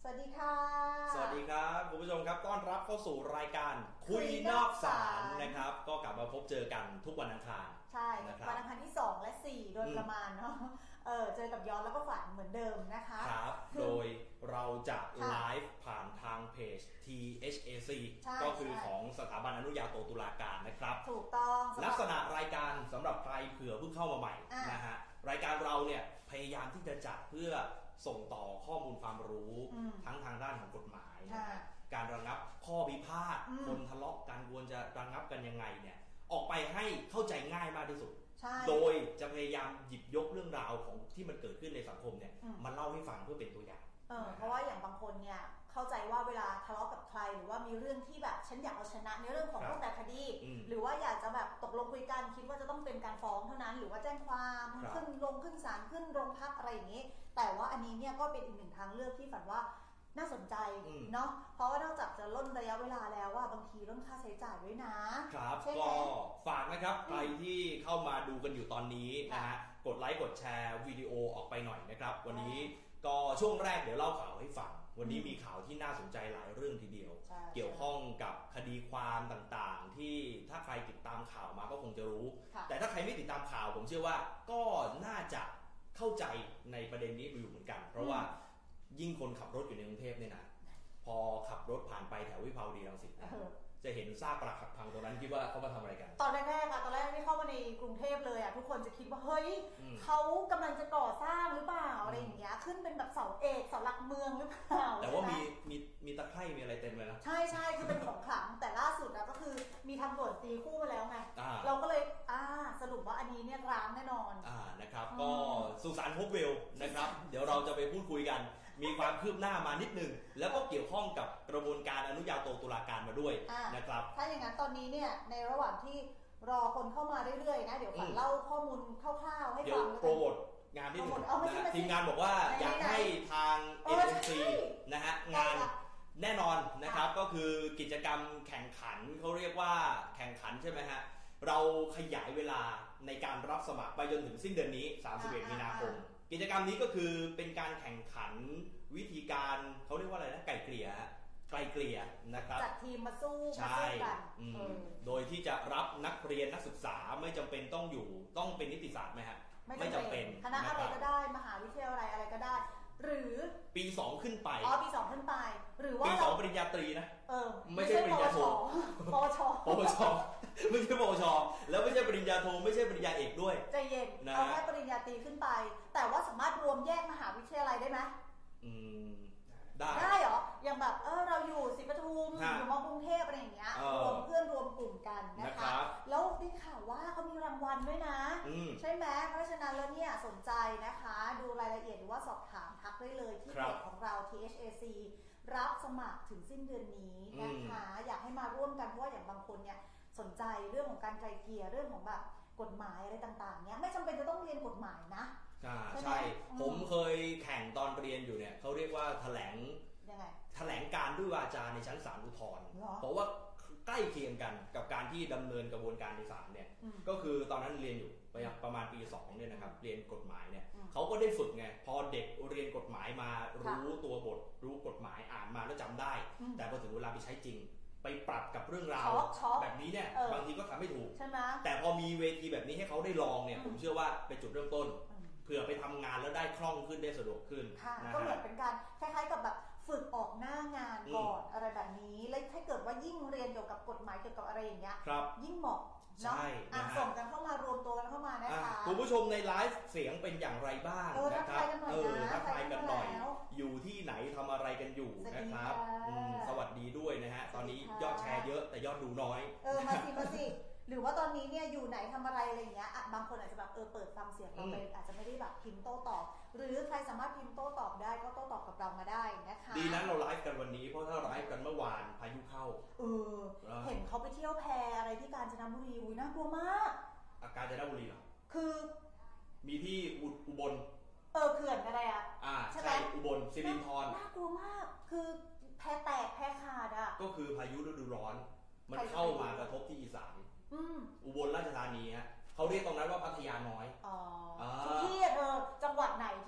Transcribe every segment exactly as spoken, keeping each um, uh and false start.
วัสดีค่ะสวัสดีครับคุณผู้ชมครับต้อนรับเข้าสู่รายการคุยนอกศาลนะครับก็กลับมาพบเจอกันทุกวันอังคารใช่วันอังคารที่สองและสี่โดยประมาณเนาะเออเจอกับย้อนแล้วก็ฝันเหมือนเดิมนะคะครับโดยเราจะไลฟ์ผ่านทางเพจ ที เอช เอ ซี ก็คือของสถาบันอนุญาโตตุลาการนะครับถูกต้องลักษณะรายการสำหรับใครเผื่อเพิ่งเข้ามาใหม่นะฮะรายการเราเนี่ยพยายามที่จะจัดเพื่อส่งต่อข้อมูลความรู้ทั้งทางด้านของกฎหมายนะการระงับข้อพิพาทคนทะเลาะกันควรจะระงับกันยังไงเนี่ยออกไปให้เข้าใจง่ายมากที่สุดโดยจะพยายามหยิบยกเรื่องราวของที่มันเกิดขึ้นในสังคมเนี่ยมาเล่าให้ฟังเพื่อเป็นตัวอย่างเออเพราะว่าอย่างบางคนเนี่ยเข้าใจว่าเวลาทะเลาะกับใครหรือว่ามีเรื่องที่แบบฉันอยากเอาชนะในเรื่องของรูปแบบคดีหรือว่าอยากจะแบบตกลงคุยกันคิดว่าจะต้องเป็นการฟ้องเท่านั้นหรือว่าแจ้งความขึ้นลงขึ้นศาลขึ้นโรงพักอะไรอย่างนี้แต่ว่าอันนี้เนี่ยก็เป็นอีกหนึ่งทางเลือกที่ฝันว่าน่าสนใจเนาะเพราะว่านอกจากจะล่นระยะเวลาแล้วว่าบางทีล่นค่าใช้จ่ายด้วยนะครับก็ฝากนะครับใครที่เข้ามาดูกันอยู่ตอนนี้นะฮะกดไลค์กดแชร์วิดีโอออกไปหน่อยนะครับวันนี้ก็ช่วงแรกเดี๋ยวเล่าข่าวให้ฟังวันนี้มีข่าวที่น่าสนใจหลายเรื่องทีเดียวเกี่ยวข้องกับคดีความต่างๆที่ถ้าใครติดตามข่าวมาก็คงจะรู้แต่ถ้าใครไม่ติดตามข่าวผมเชื่อว่าก็น่าจะเข้าใจในประเด็นนี้อยู่เหมือนกันเพราะว่ายิ่งคนขับรถอยู่ในกรุงเทพเนี่ยนะพอขับรถผ่านไปแถววิภาวดีรังสิตนะจะเห็นซากปรักหักพังตรงนั้นคิดว่าเขามาทำอะไรกันตอนแรกๆอะตอนแรกที่เข้ามาในกรุงเทพเลยอะทุกคนจะคิดว่าเฮ้ยเขากำลังจะก่อสร้างหรือเปล่าอะไรอย่างเงี้ยขึ้นเป็นแบบเสาเอกเสาหลักเมืองหรือเปล่าแต่ว่ามีมีมีตะไคร่มีอะไรเต็มเลยนะใช่ใช่คือเป็นของขลังแต่ล่าสุดอะก็คือมีทางด่วนตีคู่มาแล้วไงเราก็เลยอ่าสรุปว่าอันนี้เนี่ยร้างแน่นอนอ่านะครับก็สุสานโฮปเวลนะครับเดี๋ยวเราจะไปพูดคุยกันมีความคืบหน้ามานิดนึงแล้วก็เกี่ยวข้องกับกระบวนการอนุญาโตตุลาการมาด้วยนะครับถ้าอย่างนั้นตอนนี้เนี่ยในระหว่างที่รอคนเข้ามาเรื่อยๆนะเดี๋ยวขวัญเล่าข้อมูลคร่าวๆให้ฟังโปรโมทงานนิดนึงนะทีมงานบอกว่าอยากให้ทาง เอ็ม เอ็ม ซี นะฮะงานแน่นอนนะครับก็คือกิจกรรมแข่งขันเขาเรียกว่าแข่งขันใช่ไหมฮะเราขยายเวลาในการรับสมัครไปจนถึงสิ้นเดือนนี้สามสิบเอ็ดมีนาคมกิจกรรมนี้ก็คือเป็นการแข่งขันวิธีการเขาเรียกว่าอะไรนะไก่เกลี่ยไกลเกลี่ยนะครับจัดทีมมาสู้ใช่โดยที่จะรับนักเรียนนักศึกษาไม่จำเป็นต้องอยู่ต้องเป็นนิติศาสตร์ไหมฮะไม่จำเป็นคณะอะไรก็ได้มหาวิทยาลัยอะไรก็ได้หรือปีสองขึ้นไปอ๋อปีสองขึ้นไปหรือว่าปีสองปริญญาตรีนะเออไม่ใช่ปริญญาโทปวชปวชไม่ใช่ปวชแล้วไม่ใช่ปริญญาโทไม่ใช่ปริญญาเอกด้วยใจเย็นเอาแค่ปริญญาตรีขึ้นไปแต่ว่าสามารถรวมแยกมหาวิทยาลัยได้ไหมอืมได้ได้เหรออย่างแบบเออเราอยู่ศรีปทุมอยู่มอกรุงเทพอะไรอย่างเงี้ยรวมเพื่อนรวมกลุ่มกันนะคะแล้วได้ข่าวว่าเขามีรางวัลด้วยนะใช่ไหมเพราะฉะนั้นแล้วเนี่ยสนใจนะคะดูรายละเอียดหรือว่าสอบถามทักได้เลยที่เพจของเรา ที เอช เอ ซี รับสมัครถึงสิ้นเดือนนี้นะคะอยากให้มาร่วมกันเพราะว่าอย่างบางคนเนี่ยสนใจเรื่องของการไกลเกลี่ยเรื่องของแบบกฎหมายอะไรต่างๆเนี่ยไม่จำเป็นจะต้องเรียนกฎหมายนะใช่ผมเคยแข่งตอนเรียนอยู่เนี่ยเขาเรียกว่าแถลงแถลงการด้วยวาจาในชั้นศาลอุทธรณ์เพราะว่าใกล้เคียงกันกับการที่ดำเนินกระบวนการในศาลเนี่ยก็คือตอนนั้นเรียนอยู่ประมาณปีสองเนี่ยนะครับเรียนกฎหมายเนี่ยเขาก็ได้ฝึกไงพอเด็กเรียนกฎหมายมารู้ตัวบทรู้กฎหมายอ่านมาแล้วจำได้แต่พอถึงเวลาไปใช้จริงไปปรับกับเรื่องราวแบบนี้เนี่ยบางทีก็ทำไม่ถูกแต่พอมีเวทีแบบนี้ให้เขาได้ลองเนี่ยผมเชื่อว่าเป็นจุดเริ่มต้นเผื่อไปทำงานแล้วได้คล่องขึ้นได้สะดวกขึ้นก็เหมือนเป็นการคล้ายๆกับแบบฝึกออกหน้างานก่อนอะไรแบบนี้แล้วถ้าเกิดว่ายิ่งเรียนเกี่ยวกับกฎหมายเกี่ยวกับอะไรอย่างเงี้ยยิ่งเหมาะเนาะส่งกันเข้ามารวมตัวกันเข้ามานะคะคุณผู้ชมในไลฟ์เสียงเป็นอย่างไรบ้างนะครับเออทักทายกันหน่อยอยู่ที่ไหนทำอะไรกันอยู่นะครับสวัสดีด้วยนะฮะตอนนี้ยอดแชร์เยอะแต่ยอดดูน้อยเออมาสิมาสิหรือว่าตอนนี้เนี่ยอยู่ไหนทำอะไรอะไรอย่างเงี้ยบางคนอาจจะแบบเออเปิดฟังเสียงเราไปอาจจะไม่ได้แบบพิมพ์โต้ตอบหรือใครสามารถพิมพ์โต้ตอบได้ก็โต้ตอบกับเรามาได้นะคะดีนั้นเราไลฟ์กันวันนี้เพราะถ้าไลฟ์กันเมื่อวานพายุเข้าเออเห็นเขาไปเที่ยวแพอะไรที่กาญจนบุรีอุ้ยน่ากลัวมากอาการจะได้บุรีเหรอคือมีที่อุบลเออเขื่อนอะไรอ่ะอ่าใช่อุบลสิรินธรน่ากลัวมากคือแพแตกแพขาดอ่ะก็คือพายุฤดูร้อนมันเข้ามากระทบที่อีสานอุบลราชธานีฮะเขาเรียกตรงนั้นว่าพัทยาน้อยอ๋อที่เออจังหวัดไหนที่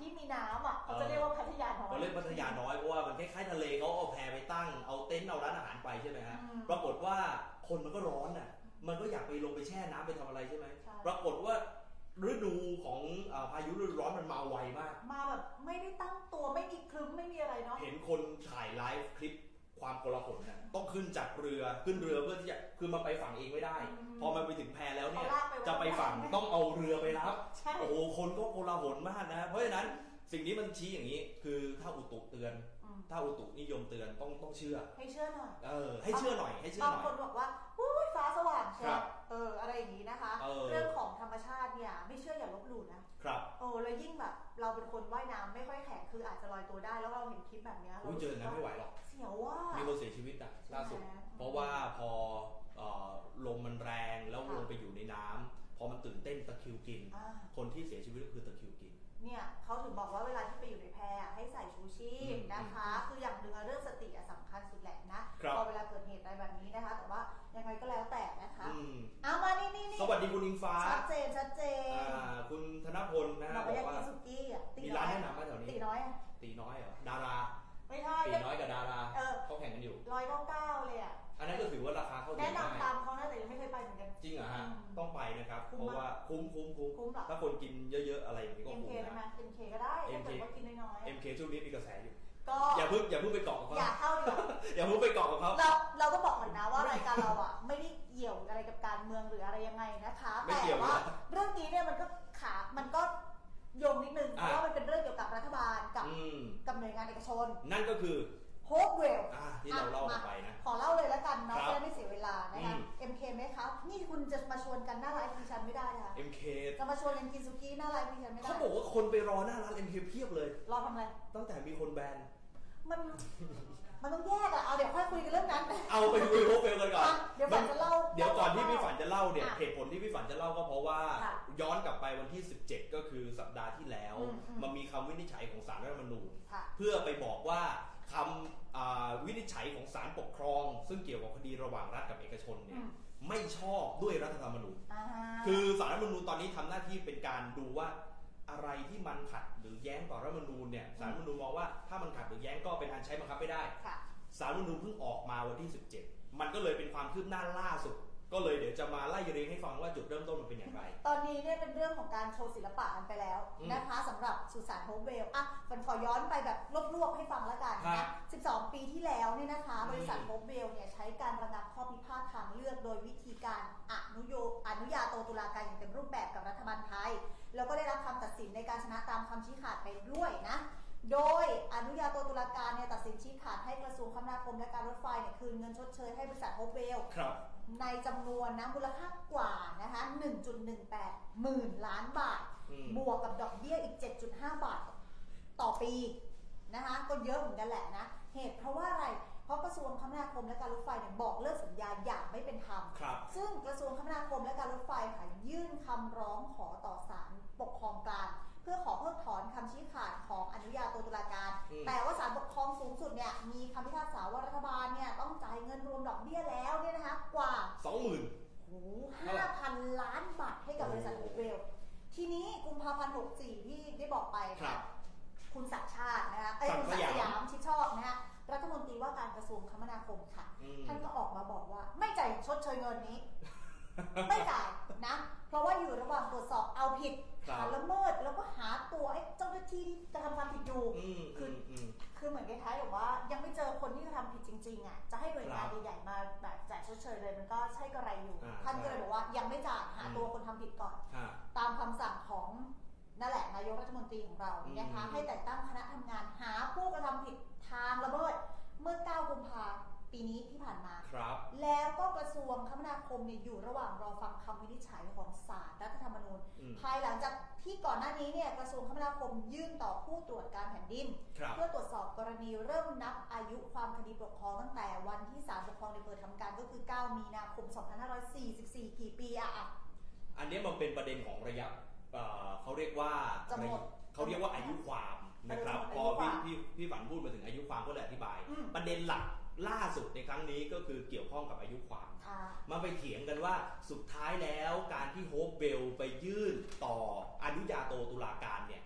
ที่มีน้ำอ่ะเขาจะเรียกว่าพัทยาน้อยเขาเรียกพัทยาน้อยเพราะว่ามันคล้ายๆทะเลเขาเอาแพไปตั้งเอาเต็นท์เอาร้านอาหารไปใช่ไหมฮะปรากฏว่าคนมันก็ร้อนอ่ะมันก็อยากไปลงไปแช่น้ำไปทำอะไรใช่ไหมปรากฏว่าฤดูของพายุฤดูร้อนมันมาไวมากมาแบบไม่ได้ตั้งตัวไม่มีคลึ้มไม่มีอะไรเนาะเห็นคนถ่ายไลฟ์คลิปความโกลาหลน่ะต้องขึ้นจากเรือขึ้นเรือเพื่อที่จะคือมันไปฝั่งเองไม่ได้พอมันไปถึงแพแล้วเนี่ยจะไปฝั่งต้องเอาเรือไปรับโอ้โหคนก็โกลาหลมากนะเพราะฉะนั้นสิ่งนี้มันชี้อย่างนี้คือถ้าอุตุเตือนถ้าอุตุนิยมเตือนต้องต้องเชื่อให้เชื่อหน่อยเออให้เชื่อหน่อยให้เชื่อหน่อยบางคนบอกว่าอุ้ยฟ้าสว่างใช่เอออะไรอย่างนี้นะคะเรื่องของธรรมชาติเนี่ยไม่เชื่ออย่าลบหลู่นะครับโอ้แล้วยิ่งแบบเราเป็นคนว่ายน้ำไม่ค่อยแข็งคืออาจจะลอยตัวได้แล้วเราเห็นคลิปแบบนี้เราเจอนะไม่ไหวหรอกเสียวว่ามีคนเสียชีวิตอ่ะล่าสุดเพราะว่าพอลมมันแรงแล้วลงไปอยู่ในน้ำพอมันตื่นเต้นตะคริวกินคนที่เสียชีวิตก็คือตะคริวกินเนี่ยเขาถึงบอกว่าเวลาที่ไปอยู่ในแพให้ใส่ชูชีพนะคะคืออย่างหนึ่งเรื่องสติสำคัญสุดแหละนะพอเวลาเกิดเหตุอะไรแบบนี้นะคะแต่ว่ายังไงก็แล้วแต่นะคะเอามานี่นี่สวัสดีคุณอิงฟ้าชัดเจนชัดเจนคุณธนพลนะฮะบอกว่ามีร้านแนะนำมาแถวนี้ตีน้อยตีน้อยเหรอดาราไม่ใช่ตีน้อยกับดาราเขาแข่งกันอยู่ร้อยเก้าเก้าเลยอ่ะอันนั้นก็ถือว่าราคาเขาแนะนำตามเขานะแต่ยังไม่เคยไปเหมือนกันจริงเหรอฮะต้องไปนะครับเพราะว่าคุ้มคุ้มคุ้มถ้าคนกินเยอะๆอะไรอย่างนี้ก็คุ้มนะเอ็ม เค ได้ไหม เอ็ม เค ก็ได้ถ้าเกิดว่ากินน้อยๆเอ็ม เค ช่วงนี้มีกระแสอยู่ก็อย่าเพิ่งอย่าเพิ่งไปเกาะกับเขาอย่าเข้าดีกว่าอย่าเพิ่งไปเกาะกับเขาเราเราก็บอกก่อนนะว่ารายการเราอ่ะไม่ได้เกี่ยวอะไรกับการเมืองหรืออะไรยังไงนะคะแต่ว่าเรื่องนี้เนี่ยมันก็ขามันก็โยงนิดนึงเพราะว่ามันเป็นเรื่องเกี่ยวกับรัฐบาลกับกับหน่วยงานเอกชนนั่นก็คือโฮปเวลที่เราเล่าไปนะขอเล่าเลยแล้วกันเนาะจะได้ไม่เสียเวลานะคะ เอ็ม เค ไหมครับนี่คุณจะมาชวนกันหน้าไลฟ์ดิฉันไม่ได้นะคะเอ็ม เคจะมาชวนเล่นกินซุกี้หน้าไลฟ์ดิฉันไม่ได้เขาบอกว่าคนไปรอหน้าร้าน เอ็ม เค เพียบเลยรอทำอะไรตั้งแต่มีคนแบนมันมันต้องแยกอะเอาเดี๋ยวค่อยคุยกันเรื่องนั้นเอาไปคุยโฮปเวลกันก่อนเดี๋ยวฝันจะเล่าเดี๋ยวก่อนที่พี่ฝันจะเล่าเนี่ยเหตุผลที่พี่ฝันจะเล่าก็เพราะว่าย้อนกลับไปวันที่สิบเจ็ดก็คือสัปดาห์ที่แล้วมันมีคำวินิจฉัยของศาลรัฐธรรมนูญเพื่อไปบอกว่าคำวินิจฉัยของศาลปกครองซึ่งเกี่ยวกับคดีระหว่างรัฐกับเอกชนเนี่ยไม่ชอบด้วยรัฐธรรมนูญคือศาลรัฐธรรมนูญตอนนี้ทำหน้าที่เป็นการดูว่าอะไรที่มันขัดหรือแย้งต่อรัฐธรรมนูญเนี่ยศาลรัฐธรรมนูญมองว่าถ้ามันขัดหรือแย้งก็เป็นอันใช้บังคับไม่ได้ศาลรัฐธรรมนูญเพิ่งออกมาวันที่สิบเจ็ดมันก็เลยเป็นความคืบหน้าล่าสุดก็เลยเดี๋ยวจะมาไล่เรียงให้ฟังว่าจุดเริ่มต้นมันเป็นอย่างไรตอนนี้เนี่ยเป็นเรื่องของการโชว์ศิลปะกันไปแล้วนะคะสำหรับสุสานโฮปเวลอ่ะมันขอย้อนไปแบบรวบๆให้ฟังแล้วกันนะสิบสองปีที่แล้วเนี่ยนะคะบริษัทโฮปเวลเนี่ยใช้การระงับข้อพิพาททางเลือกโดยวิธีการอนุโยอนุญาโตตุลาการอย่างเต็มรูปแบบกับรัฐบาลไทยแล้วก็ได้รับคำตัดสินในการชนะตามคำชี้ขาดไปด้วยนะโดยอนุญาโตตุลาการเนี่ยตัดสินชี้ขาดให้กระทรวงคมนาคมและการรถไฟเนี่ยคืนเงินชดเชยให้บริษัทโฮปเวลในจำนวนนะมูลค่ากว่านะคะ หนึ่งจุดหนึ่งแปด หมื่นล้านบาทบวกกับดอกเบี้ยอีก เจ็ดจุดห้า บาทต่อปีนะคะก็เยอะเหมือนกันแหละนะเหตุเพราะว่าอะไรเพราะกระทรวงคมนาคมและการรถไฟเนี่ยบอกเลิกสัญญาอย่างไม่เป็นธรรมซึ่งกระทรวงคมนาคมและการรถไฟค่ะยื่นคำร้องขอต่อศาลปกครองกลางเพื่อขอเพิกถอนคำชี้ขาดของอนุญาโตตุลาการแต่ว่าศาลปกครองสูงสุดเนี่ยมีคำพิพากษาว่ารัฐบาลเนี่ยต้องจ่ายเงินรวมดอกเบี้ยแล้วเนี่ยนะคะกว่าสองหมื่นโอ้โห ห้าพัน ล้านบาทให้กับบริษัทโฮปเวลทีนี้กุมภาพันธ์หกสิบสี่ที่ได้บอกไปค่ะคุณศักดิ์ชาตินะคะไอ้คุณศักดิ์สยามชิดชอบนะคะรัฐมนตรีว่าการกระทรวงคมนาคมค่ะท่านก็ออกมาบอกว่าไม่จ่ายชดเชยเงินนี้ไม่จ่ายนะเพราะว่าอยู่ระหว่างตรวจสอบเอาผิดฐานละเมิดแล้วก็หาตัวไอ้เจ้าหน้าที่ที่กระทำความผิดอยู่คือคือเหมือนคล้ายๆแบบว่ายังไม่เจอคนที่กระทำผิดจริงๆอ่ะจะให้หน่วยงานใหญ่ๆมาแบบจ่ายชดเชยเลยมันก็ใช่กระไรอยู่ท่านก็เลยบอกว่ายังไม่จ่ายหาตัวคนทำผิดก่อนตามคำสั่งของนั่นแหละนายกรัฐมนตรีของเรานะคะให้แต่งตั้งคณะทำงานหาผู้กระทำผิดทางละเมิดเมื่อเก้ากุมภาพันธ์ปีนี้ที่ผ่านมาแล้วก็กระทรวงคมนาคมเนี่ยอยู่ระหว่างรอฟังคำวินิจฉัยของศาลรัฐธรรมนูญภายหลังจากที่ก่อนหน้านี้เนี่ยกระทรวงคมนาคมยื่นต่อผู้ตรวจการแผ่นดินเพื่อตรวจสอบกรณีเริ่มนับอายุความคดีปกครองตั้งแต่วันที่ศาลปกครองเปิดทำการก็คือเก้ามีนาคมสองพันห้าร้อยสี่สิบสี่กี่ปีอะอันนี้มันเป็นประเด็นของระยะเขาเรียกว่าเขาเรียกว่าอายุความนะครับพอพี่พี่พี่ฝันพูดมาถึงอายุความก็เลยอธิบายประเด็นหลักล่าสุดในครั้งนี้ก็คือเกี่ยวข้องกับอายุความมาไปเถียงกันว่าสุดท้ายแล้วการที่โฮปเวลไปยื่นต่ออนุญาโตตุลาการเนี่ย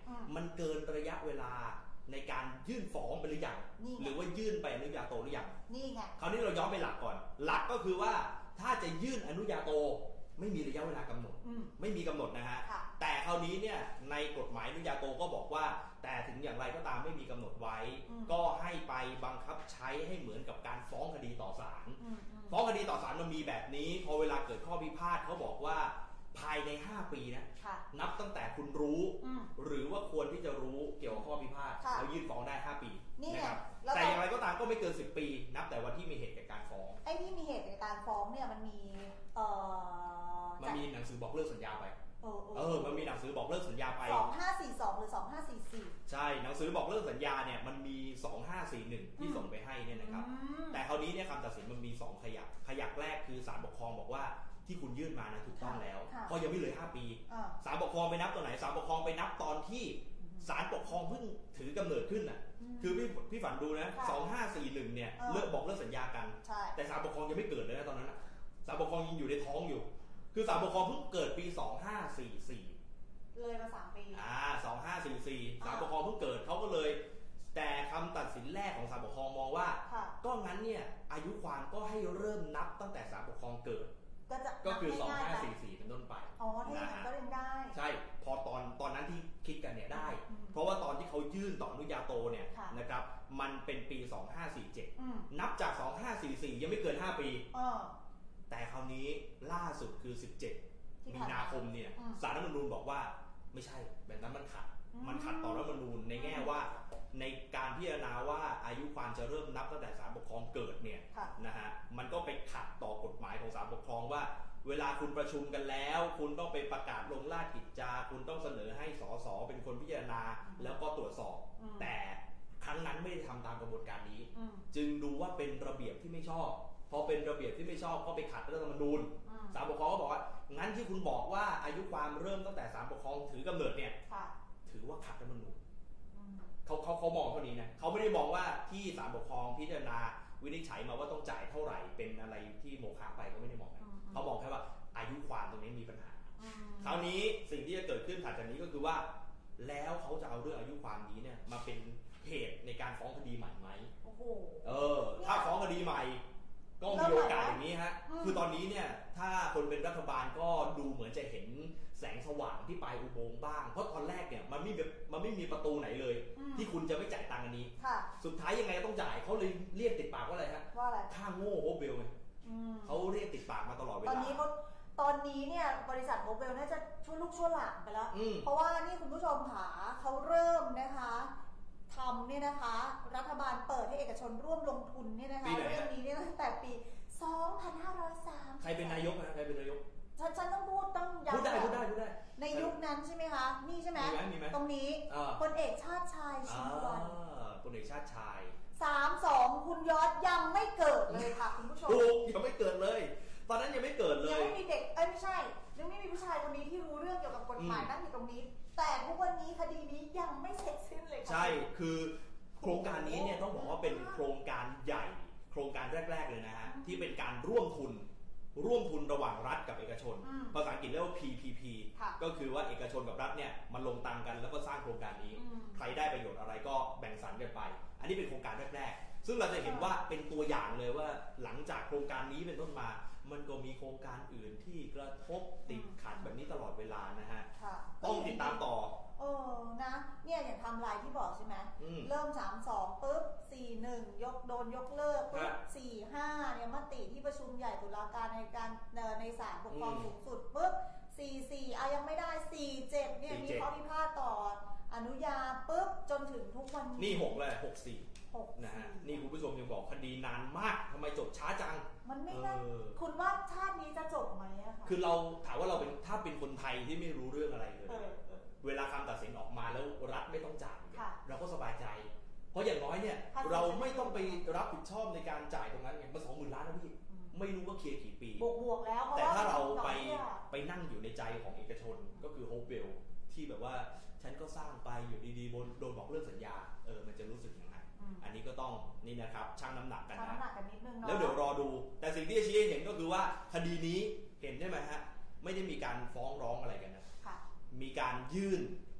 มันเกินระยะเวลาในการยื่นฟ้องไปหรือยังหรือว่ายื่นไปอนุญาโตหรือยังนี่ไงคราวนี้เราย้อนไปหลักก่อนหลักก็คือว่าถ้าจะยื่นอนุญาโตไม่มีระยะเวลากำหนดไม่มีกำหนดนะฮะแต่คราวนี้เนี่ยในกฎหมายอนุญาโตก็บอกว่าแต่ถึงอย่างไรก็ตามไม่มีกำหนดไว้ก็ให้ไปบังคับใช้ให้เหมือนกับการฟ้องคดีต่อศาลฟ้องคดีต่อศาลมันมีแบบนี้พอเวลาเกิดข้อพิพาทเขาบอกว่าภายในห้าปีนะนับตั้งแต่คุณรู้หรือว่าควรที่จะรู้เกี่ยวกับข้อพิพาทแล้วยื่นฟ้องได้ห้าปีนะครับแต่อย่างไรก็ตามก็ไม่เกินสิบปีนับแต่วันที่มีเหตุแก่การฟ้องไอ้ที่มีเหตุแก่การฟ้องเนี่ยมันมีเอ่อมันมีหนังสือบอกเลิกสัญญาไปเออเออมันมีหนังสือบอกเลิกสัญญาไปสองห้าสี่สองหรือสองห้าสี่สี่ใช่หนังสือบอกเลิกสัญญาเนี่ยมันมีสองห้าสี่หนึ่งที่ส่งไปให้เนี่ยนะครับแต่คราวนี้เนี่ยคำตัดสินมันมีสองขยักขยักแรกคือศาลปกครองบอกว่าที่คุณยื่นมานะถูกต้องแล้วเพราะยังไม่เลยห้าปีศาลปกครองไปนับตอนไหนศาลปกครองไปนับตอนที่ศาลปกครองเพิ่งถือกำเนิดขึ้นน่ะคือพี่พี่ฝันดูนะสองห้าสี่หนึ่งเนี่ยเลิกบอกเลิกสัญญากันแต่ศาลปกครองยังไม่เกิดเลยนะตอนนั้นศาลปกครองยังอยู่ในท้องอยู่คือศาลปกครองเพิ่งเกิดปีสองห้าสี่สี่เลยมาสามปีอ่าสองห้าสี่สี่ศาลปกครองเพิ่งเกิดเขาก็เลยแต่คำตัดสินแรกของศาลปกครองมองว่าก็งั้นเนี่ยอายุความก็ให้เริ่มนับตั้งแต่ศาลปกครองเกิดก็คือสองห้าสี่สี่เป็นต้นไปอ๋อที่มันก็เล่นได้ใช่พอตอนตอนนั้นที่คิดกันเนี่ยได้เพราะว่าตอนที่เขายื่นต่ออนุญาโตเนี่ยนะครับมันเป็นปีสองห้าสี่เจ็ดนับจากสองห้าสี่สี่ยังไม่เกินห้าปีแต่คราวนี้ล่าสุดคือสิบเจ็ดมีนาคมเนี่ยศาลรัฐธรรมนูญบอกว่าไม่ใช่แบบนั้นมันขัดมันขัดต่อรัฐธรรมนูญในแง่ว่าในการพิจารณาว่าอายุความจะเริ่มนับตั้งแต่ศาลปกครองเกิดเนี่ยนะฮะมันก็ไปขัดต่อกฎหมายของศาลปกครองว่าเวลาคุณประชุมกันแล้วคุณต้องไปประกาศลงราชกิจจาคุณต้องเสนอให้สสเป็นคนพิจารณาแล้วก็ตรวจสอบแต่ครั้งนั้นไม่ได้ทำตามกระบวนการนี้จึงดูว่าเป็นระเบียบที่ไม่ชอบพอเป็นระเบียบที่ไม่ชอบก็ไปขัดรัฐธรรมนูญศาลปกครองก็บอกว่างั้นที่คุณบอกว่าอายุความเริ่มตั้งแต่ศาลปกครองถือกำเนิดเนี่ยถือว่าขัดรัฐธรรมนูญเขาเขาเขามองเท่านี้นะเขาไม่ได้มองว่าที่ศาลปกครองพิจารณาวินิจฉัยมาว่าต้องจ่ายเท่าไหร่เป็นอะไรที่โมฆะไปเขาไม่ได้มองนะเขามองแค่ว่าอายุความตรงนี้มีปัญหาคราวนี้สิ่งที่จะเกิดขึ้นถัดจากนี้ก็คือว่าแล้วเขาจะเอาเรื่องอายุความนี้เนี่ยมาเป็นเหตุในการฟ้องคดีใหม่ไหมโอ้โหเออถ้าฟ้องคดีใหม่ก็มีโอกาสอย่างนี้ฮะคือตอนนี้เนี่ยถ้าคนเป็นรัฐบาลก็ดูเหมือนจะเห็นแสงสว่างที่ปลายอุโมงค์บ้างเพราะตอนแรกเนี่ยมันไม่มันไม่มีประตูไหนเลยที่คุณจะไม่จ่ายตังค์อันนี้สุดท้ายยังไงต้องจ่ายเขาเลยเรียกติดปากว่าอะไรฮะว่าอะไรค่าโง่โฮเบลไงเขาเรียกติดปากมาตลอดเวลาตอนนี้เขาตอนนี้เนี่ยบริษัทโฮเบลน่าจะชั่วลูกชั่วหลานไปแล้วเพราะว่านี่คุณผู้ชมค่ะเขาเริ่มนะคะทำเนี่ยนะคะรัฐบาลเปิดให้เอกชนร่วมลงทุนเนี่ยนะคะเรื่องนี้เนี่ยตั้งแต่ปีสองพันห้าร้อยสามสิบใครเป็นนายกนะใครเป็นนายกฉันฉันต้องพูดต้องย้ำพูดได้พูดได้พูดได้ในยุคนั้นใช่ไหมคะนี่ใช่ไหมตรงนี้พลเอกชาติชายชุมวันพลเอกชาติชายสามสองคุณยอดยังไม่เกิดเลยค่ะคุณผู้ชมยังไม่เกิดเลยตอนนั้นยังไม่เกิดเลยยังไม่มีเด็กเอ้ยไม่ใช่ยังไม่มีผู้ชายคนนี้ที่รู้เรื่องเกี่ยวกับกฎหมายนั่งอยู่ตรงนี้แต่ทุกวันนี้คดีนี้ยังไม่เสร็จสิ้นเลยค่ะใช่คือโครงการนี้เนี่ยต้องบอกว่าเป็นโครงการใหญ่โครงการแรกๆเลยนะฮะที่เป็นการร่วมทุนร่วมทุนระหว่างรัฐกับเอกชนภาษาอังกฤษเรียกว่า พี พี พี ก็คือว่าเอกชนกับรัฐเนี่ยมันลงตังกันแล้วก็สร้างโครงการนี้ใครได้ประโยชน์อะไรก็แบ่งสรรกันไปอันนี้เป็นโครงการแรกๆซึ่งเราจะเห็นว่าเป็นตัวอย่างเลยว่าหลังจากโครงการนี้เป็นต้นมามันก็มีโครงการอื่นที่กระทบติดขัดแบบนี้ตลอดเวลานะฮะต้องติดตามต่อเออนะเนี่ยอย่างทำลายที่บอกใช่ไหมเริ่มสามสองปุ๊บสี่หนึ่งยกโดนยกเลิกปุ๊บสี่ห้าเนี่ยมติที่ประชุมใหญ่ตุลาการในการในศาลปกครองสูงสุดปุ๊บสี่สี่อ่ะยังไม่ได้สี่เจ็ดเนี่ยมีข้อพิพาทต่ออนุญาปุ๊บจนถึงทุกวันนี้นี่หกเลยหกสี่นะฮะนี่คุณผู้ชมยังบอกคดีนานมากทำไมจบช้าจังมันไม่ได้คุณว่าชาตินี้จะจบไหมอะคะคือเราถามว่าเราเป็นถ้าเป็นคนไทยที่ไม่รู้เรื่องอะไรเลยเวลาคำตัดสินออกมาแล้วรัฐไม่ต้องจ่ายเราก็สบายใจเพราะอย่างน้อยเนี่ยเราไม่ต้องไปรับผิดชอบในการจ่ายตรงนั้นไงมาสองหมื่นล้านนะพี่ไม่รู้ว่าเคลียร์กี่ปีบวกๆแล้วแต่ถ้าเราไปไปนั่งอยู่ในใจของเอกชนก็คือโฮเบลที่แบบว่าฉันก็สร้างไปอยู่ดีๆโดนบอกเรื่องสัญญาเออมันจะรู้สึกยังไงอันนี้ก็ต้องนี่นะครับชั่งน้ำหนักกันนะแล้วเดี๋ยวรอดูแต่สิ่งที่จะชี้ให้เห็นก็คือว่าคดีนี้เห็นใช่ไหมฮะไม่ได้มีการฟ้องร้องอะไรกันนะมีการยื่น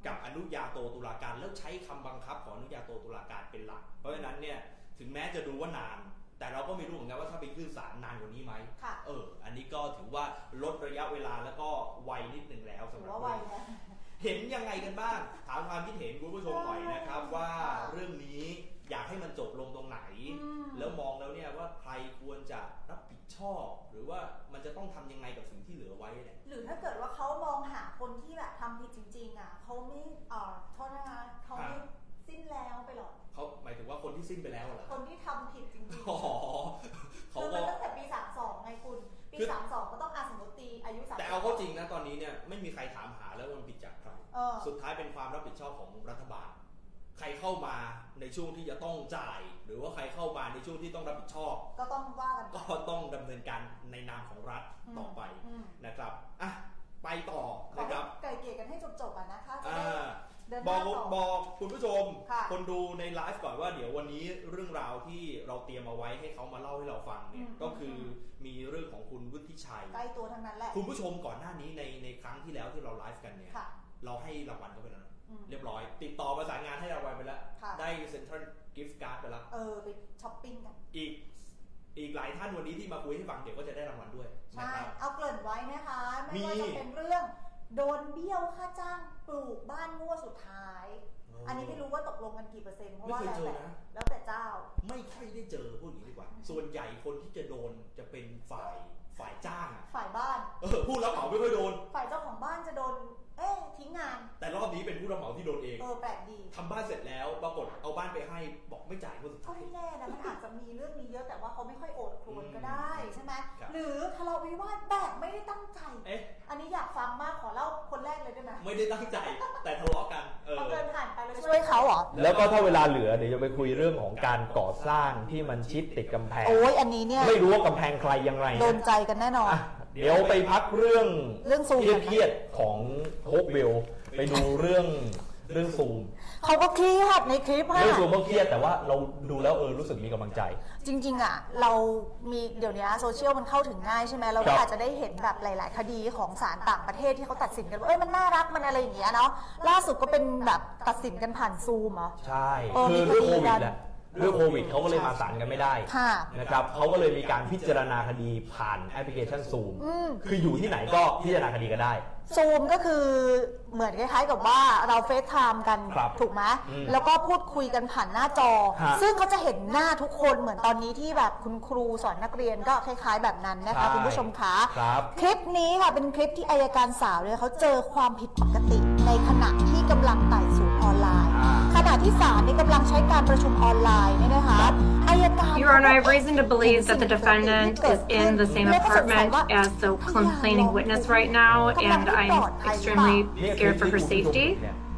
กับอนุญาโตตุลาการแล้วใช้คำบังคับของอนุญาโตตุลาการเป็นหลักเพราะฉะนั้นเนี่ยถึงแม้จะดูว่านานแต่เราก็ไม่รู้เหมือนกันว่าถ้าไปขึ้นศาลนานกว่านี้ไหมเอออันนี้ก็ถือว่าลดระยะเวลาแล้วก็ไวนิดนึงแล้วสำหรับเห็นยังไงกันบ้างถามความคิดเห็นคุณผู้ชมหน่อยนะครับว่าเรื่องนี้อยากให้มันจบลงตรงไหนแล้วมองแล้วเนี่ยว่าใครควรจะรับผิดชอบหรือว่ามันจะต้องทำยังไงกับสิ่งที่เหลือไว้เนี่ยหรือถ้าเกิดว่าเขามองหาคนที่แบบทำผิดจริงๆอ่ะเขาไม่อ่าโทษนะคะเขาไม่สิ้นแล้วไปหรอเขาหมายถึงว่าคนที่สิ้นไปแล้วเหรอคนที่ทำผิดจริงๆอ๋อเขาก็ตั้งแต่ปีสามสองไงคุณปีสามสองก็ต้องอาสมมติตีอายุสามแต่เอาเข้าจริงนะตอนนี้เนี่ยไม่มีใครถามหาแล้วมันผิดจากใครสุดท้ายเป็นความรับผิดชอบของรัฐบาลใครเข้ามาในช่วงที่จะต้องจ่ายหรือว่าใครเข้ามาในช่วงที่ต้องรับผิดชอบก็ต้องว่ากันก็ต้องดำเนินการในนามของรัฐต่อไปนะครับอ่ะไปต่อนะครับไก่เกลี่ยกันให้จบๆอ่ะนะคะบอกบอกคุณผู้ชมคนดูในไลฟ์ก่อนว่าเดี๋ยววันนี้เรื่องราวที่เราเตรียมเอาไว้ให้เขามาเล่าให้เราฟังเนี่ยก็คือมีเรื่องของคุณวุฒิชัยใกล้ตัวทั้งนั้นแหละคุณผู้ชมก่อนหน้านี้ในในครั้งที่แล้วที่เราไลฟ์กันเนี่ยเราให้รางวัลเขาไปแล้วเรียบร้อยติดต่อประสานงานให้รางวัลไปแล้วได้เซ็นทรัลกิฟต์การ์ดไปแล้วเออไปช้อปปิ้งกันอีกอีกหลายท่านวันนี้ที่มาคุยให้ฟังเดี๋ยวก็จะได้รางวัลด้วยใช่เอาเกริ่นไว้นะคะไม่ว่าจะเป็นเรื่องโดนเบี้ยวค่าจ้างปลูกบ้านงวดสุดท้ายอันนี้ไม่รู้ว่าตกลงกันกี่เปอร์เซ็นต์เพราะว่าแล้วแต่แล้วแต่เจ้าไม่ค่อยได้เจอพูดอย่างนี้ดีกว่าส่วนใหญ่คนที่จะโดนจะเป็นฝ่ายฝ่ายจ้างฝ่ายบ้านเออผู้รับเหมาไม่ค่อยโดนฝ่ายเจ้าของบ้านจะโดนเอ๊ะทิ้งงานแต่รอบนี้เป็นผู้รับเหมาที่โดนเองเออแปลกดีทำบ้านเสร็จแล้วปรากฏเอาบ้านไปให้บอกไม่จ่ายคนสุดท้ายก็ไม่แน่นะมันอาจจะมีเรื่องนี้เยอะแต่ว่าเขาไม่ค่อยโอดครวญก็ได้ใช่ไหมหรือทะเลาะวิวาทแบบไม่ได้ตั้งใจเอ๊ะอันนี้อยากฟังมากขอเล่าคนแรกเลยได้ไหมไม่ได้ตั้งใจแต่ทะเลาะกันเออเดินผ่านไปเลยช่วยเขาเหรอแล้วก็ถ้าเวลาเหลือเดี๋ยวจะไปคุยเรื่องของการก่อสร้างที่มันชิดติดกำแพงโอ้ยอันนี้เนี่ยไม่รู้ว่ากำแพงใครยังไงโดนใจกันแน่นอนเดี๋ยวไปพักเรื่องเรื่องซูมเครียดของโฮปเบลไปดูเรื่องเรื่องซูมเขาก็เครียดในคลิปเรื่องซูมก็เครียดแต่ว่าเราดูแล้วเออรู้สึกมีกำลังใจจริงๆอ่ะเรามีเดี๋ยวนี้โซเชียลมันเข้าถึงง่ายใช่ไหมเราก็อาจจะได้เห็นแบบหลายๆคดีของศาลต่างประเทศที่เขาตัดสินกันว่าเอ้ยมันน่ารักมันอะไรอย่างเงี้ยเนาะล่าสุดก็เป็นแบบตัดสินกันผ่านซูมเหรอใช่คือเรื่องโควิดแหละเรื่องโควิดเขาก็เลยมาศาลกันไม่ได้นะครับเขาก็เลยมีการพิจารณาคดีผ่านแอปพลิเคชันซูมคืออยู่ที่ไหนก็พิจารณาคดีกันได้ซูมก็คือเหมือนคล้ายๆกับว่าเราเฟซไทม์กันถูกไหมแล้วก็พูดคุยกันผ่านหน้าจอซึ่งเขาจะเห็นหน้าทุกคนเหมือนตอนนี้ที่แบบคุณครูสอนนักเรียนก็คล้ายๆแบบนั้นนะคะคุณผู้ชมคะคลิปนี้ค่ะเป็นคลิปที่อัยการสาวเนี่ยเขาเจอความผิดปกติในขณะที่กำลังไต่สวนออนไลน์ขณะที่ศาลนี่กำลังใช้การประชุมออนไลน์เนี่ยนะคะอัยการ Your Honor, I have reason to believe that the defendant is in the same apartment as the complaining witness right now, and I'm extremely scared for her safety.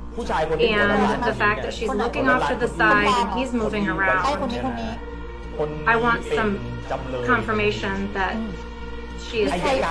And the fact that she's looking off to the side and he's moving around. I want some confirmation that she is safe.